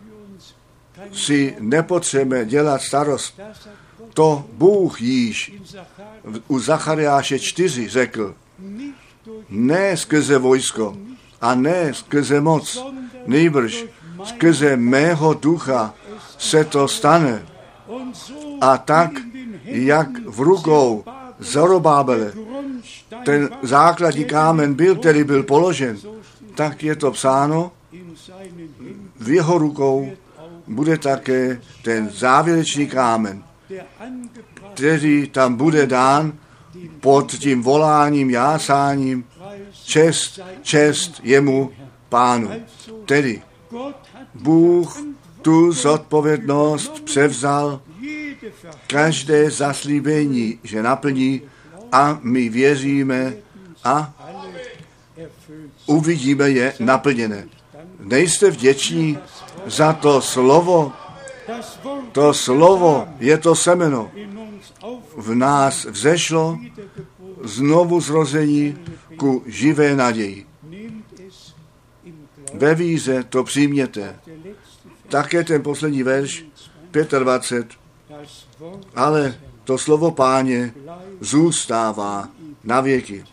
si nepotřebujeme dělat starost. To Bůh již u Zachariáše 4 řekl, ne skrze vojsko a ne skrze moc, nejbrž skrze mého ducha se to stane. A tak, jak v rukou Zorobábele ten základní kámen byl, který byl položen, tak je to psáno, v jeho rukou bude také ten závěrečný kámen, který tam bude dán pod tím voláním, jásáním, čest jemu Pánu. Tedy Bůh tu zodpovědnost převzal, každé zaslíbení, že naplní, a my věříme a uvidíme je naplněné. Nejste vděční za to slovo? To slovo je to semeno. V nás vzešlo znovu zrození ku živé naději. Ve víře to přijměte. Také ten poslední verš, 25. Ale to slovo Páně zůstává na věky.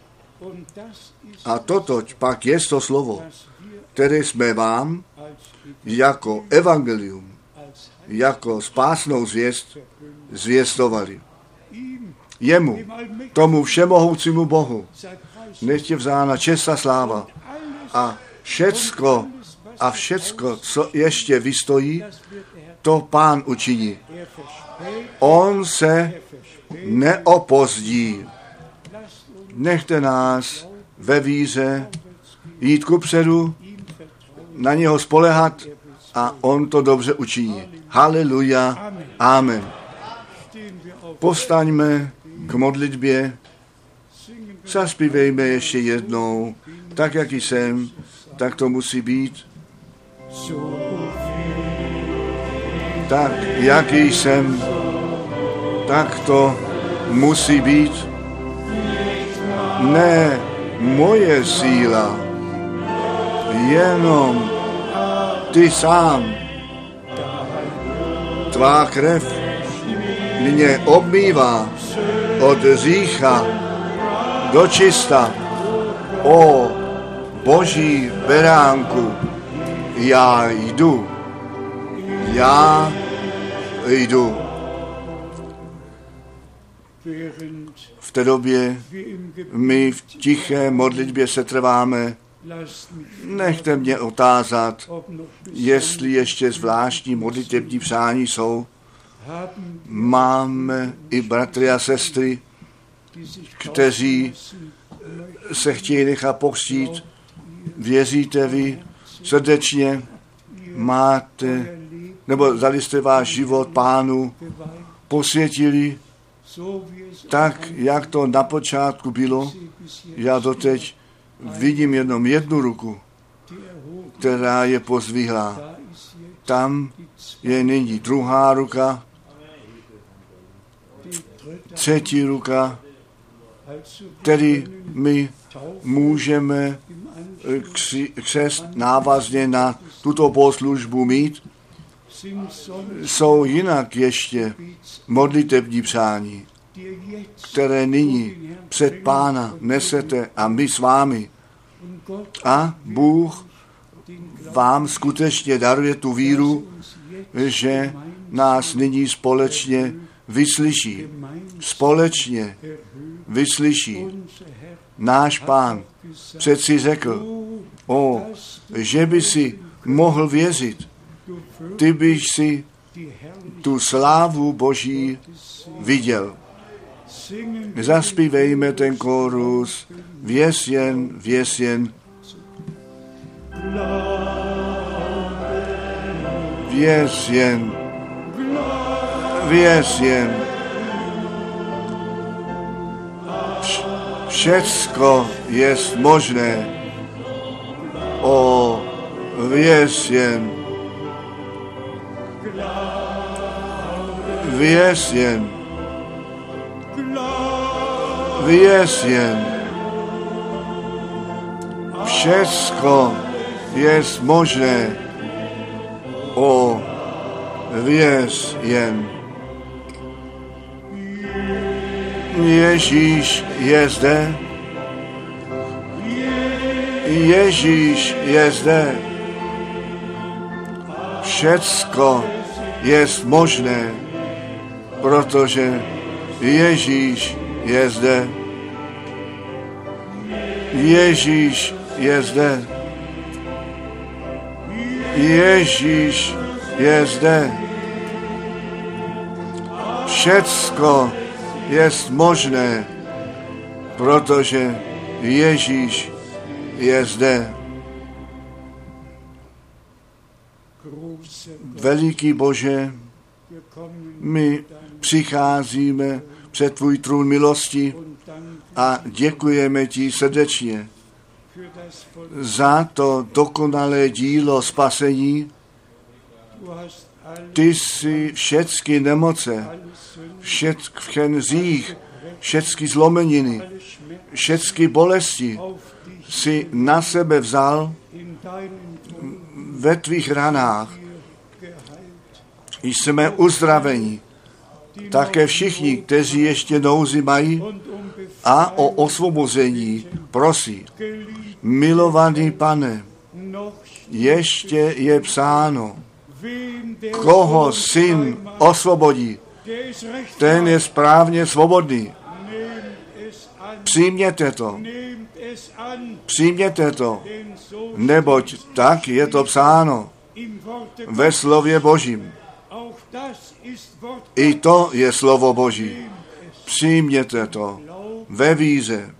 A totož pak je to slovo, které jsme vám jako evangelium, jako spásnou zvěst zvěstovali. Jemu, tomu všemohoucímu Bohu, nechť je vzána čest a sláva a všecko, A všecko, co ještě vystojí, to Pán učiní. On se neopozdí. Nechte nás ve víře jít kupředu, na něho spolehat a on to dobře učiní. Haleluja. Amen. Povstaňme k modlitbě, zaspívejme ještě jednou, tak jak jsem, tak to musí být. Tak jak jsem, tak to musí být. Ne moje síla, jenom ty sám. Tvá krev mě obmývá od hřícha do čista. O Boží beránku, já jdu. V té době my v tiché modlitbě se trváme. Nechte mě otázat, jestli ještě zvláštní modlitební přání jsou. Máme i bratry a sestry, kteří se chtějí nechat pokřtít. Věříte vy srdečně? Máte, nebo dali jste váš život Pánu, posvětili, tak, jak to na počátku bylo. Já doteď vidím jenom jednu ruku, která je pozdvihlá. Tam je nyní druhá ruka, třetí ruka, tedy my můžeme křest návazně na tuto bohoslužbu mít. Jsou jinak ještě modlitební přání, které nyní před Pána nesete a my s vámi. A Bůh vám skutečně daruje tu víru, že nás nyní společně vyslyší. Společně vyslyší. Náš Pán přeci řekl, že by si mohl věřit, ty byš si tu slávu Boží viděl. Zaspívejme ten kórus, věř jen, věř jen. Věř jen, věř jen. Všecko je možné. Věř jen. Věř jen. Věř jen. Všecko je možné. Věř jen. Ježíš je zde. Ježíš je zde. Všecko je možné, protože Ježíš je zde. Ježíš je zde. Ježíš je zde. Všecko je možné, protože Ježíš je zde. Veliký Bože, my přicházíme před tvůj trůn milosti a děkujeme ti srdečně za to dokonalé dílo spasení. Ty jsi všechny nemoce, všechny hřích, všechny zlomeniny, všechny bolesti si na sebe vzal ve tvých ranách. Jsme uzdraveni. Také všichni, kteří ještě nouzi mají a o osvobození prosí. Milovaný Pane, ještě je psáno, koho Syn osvobodí, ten je správně svobodný. Přijměte to. Přijměte to. Neboť tak je to psáno ve slově Božím. I to je slovo Boží. Přijměte to ve víře.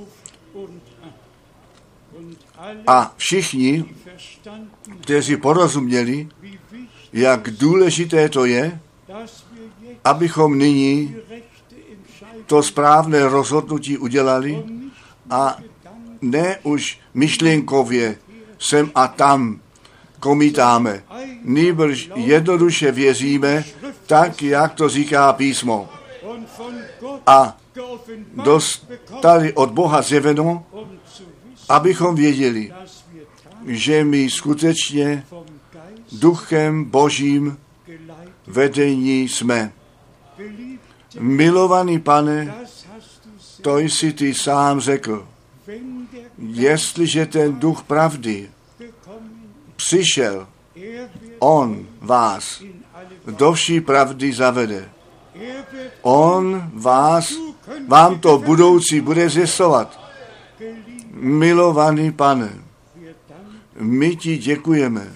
A všichni, kteří porozuměli, jak důležité to je, abychom nyní to správné rozhodnutí udělali a ne už myšlenkově sem a tam komítáme. Nýbrž jednoduše věříme, tak, jak to říká písmo. A dostali od Boha zjeveno, abychom věděli, že my skutečně duchem Božím vedení jsme. Milovaný Pane, to jsi ty sám řekl. Jestliže ten duch pravdy přišel, on vás do vší pravdy zavede. On vám to budoucí bude zjistovat. Milovaný Pane, my ti děkujeme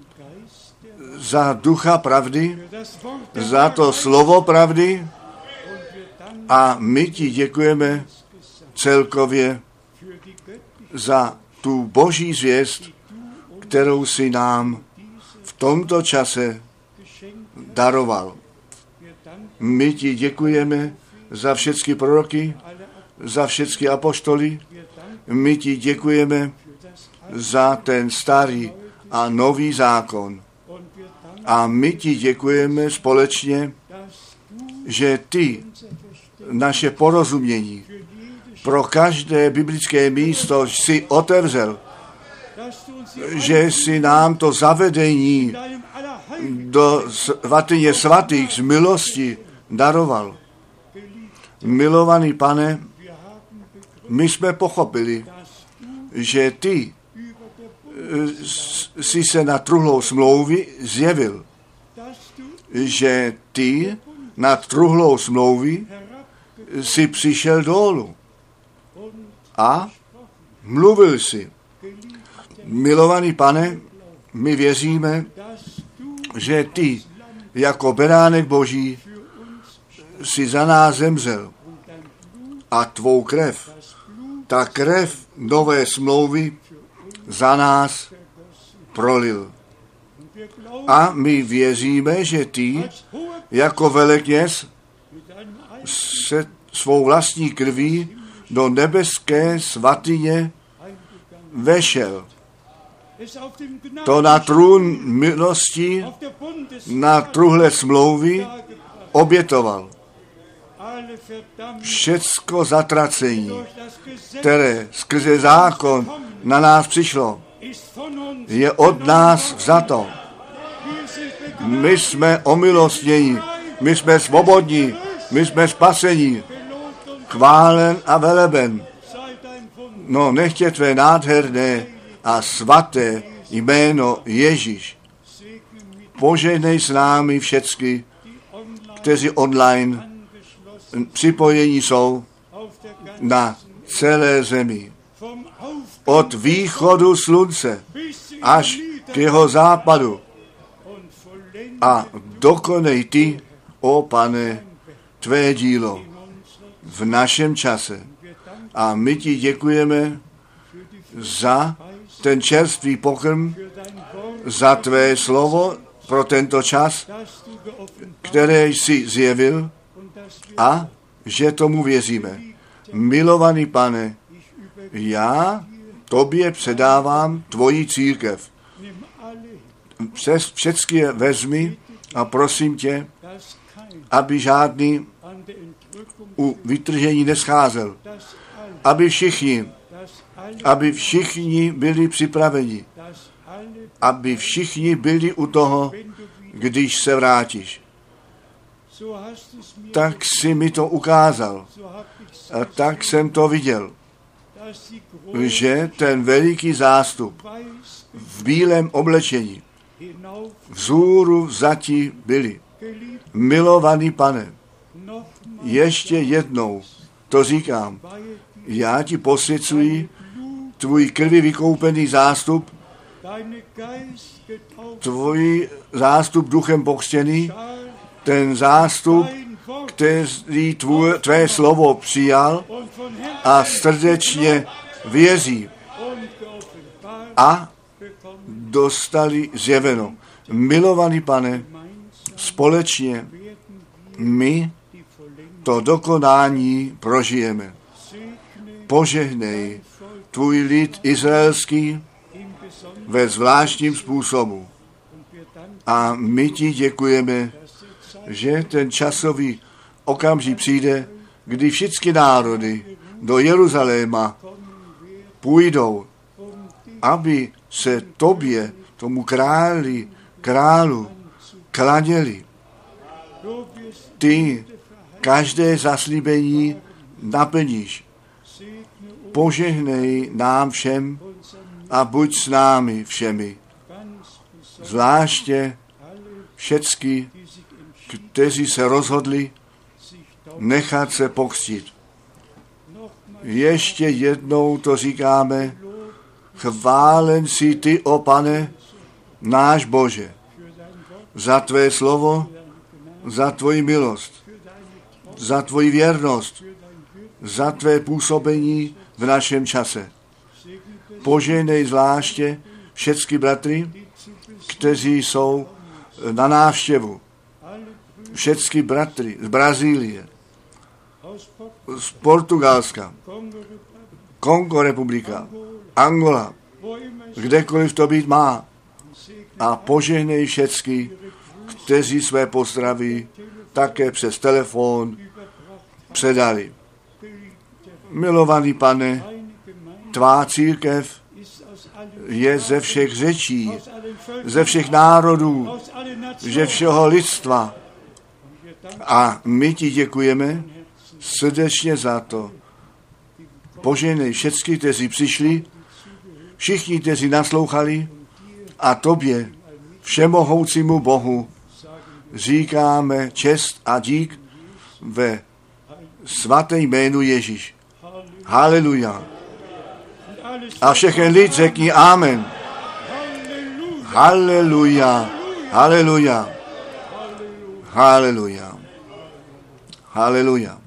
za ducha pravdy, za to slovo pravdy a my ti děkujeme celkově za tu Boží zvěst, kterou si nám v tomto čase daroval. My ti děkujeme za všechny proroky, za všechny apoštoly. My ti děkujeme za ten starý a nový zákon. A my ti děkujeme společně, že ty naše porozumění pro každé biblické místo jsi otevřel, že jsi nám to zavedení do svatyně svatých z milosti daroval. Milovaný Pane, my jsme pochopili, že ty jsi se na truhlou smlouvy zjevil, že ty na truhlou smlouvy jsi přišel dolů a mluvil jsi. Milovaný Pane, my věříme, že ty jako beránek Boží jsi za nás zemřel a tvou krev, ta krev nové smlouvy za nás prolil. A my věříme, že ty jako velekněz se svou vlastní krví do nebeské svatyně vešel. To na trůn milosti, na truhle smlouvy obětoval. Všecko zatracení, které skrze zákon na nás přišlo, je od nás vzato. My jsme omilostnění, my jsme svobodní, my jsme spasení, chválen a veleben. No, nechtě tvé nádherné a svaté jméno Ježíš. Požehnej s námi všecky, kteří online připojení jsou na celé zemi. Od východu slunce až k jeho západu. A dokonej ty, ó Pane, tvé dílo v našem čase. A my ti děkujeme za ten čerstvý pokrm, za tvé slovo pro tento čas, které jsi zjevil a že tomu věříme. Milovaný Pane, já tobě předávám tvoji církev. Všechny je vezmi a prosím tě, aby žádný u vytržení nescházel. Aby všichni byli připraveni. Aby všichni byli u toho, když se vrátíš. Tak si mi to ukázal. A tak jsem to viděl, že ten veliký zástup v bílém oblečení vzhůru vzati byli. Milovaný Pane, ještě jednou to říkám. Já ti posvěcuji tvůj krvi vykoupený zástup, tvůj zástup duchem pokřtěný, ten zástup, který tvé slovo přijal a srdečně věří a dostali zjeveno. Milovaný Pane, společně my to dokonání prožijeme. Požehnej tvůj lid izraelský ve zvláštním způsobu. A my ti děkujeme, že ten časový okamžik přijde, kdy všechny národy do Jeruzaléma půjdou, aby se tobě, tomu králu, klaněli. Ty každé zaslíbení naplníš. Požehnej nám všem a buď s námi všemi. Zvláště všecky, kteří se rozhodli nechat se pokřtít. Ještě jednou to říkáme, chválen jsi ty, o Pane, náš Bože, za tvé slovo, za tvoji milost, za tvoji věrnost, za tvé působení v našem čase. Požehnej zvláště všechny bratry, kteří jsou na návštěvu. Všechny bratry z Brazílie, z Portugalska, Kongo republika, Angola, kdekoliv to být má. A požehnej všechny, kteří své pozdraví také přes telefon předali. Milovaný Pane, tvá církev je ze všech řečí, ze všech národů, ze všeho lidstva. A my ti děkujeme srdečně za to. Požehnej všechny, kteří přišli, všichni, kteří naslouchali, a tobě, všemohoucímu Bohu, říkáme čest a dík ve svaté jménu Ježíš. Haleluja. A všechen lid řekni amen. Haleluja. Haleluja. Haleluja. Haleluja.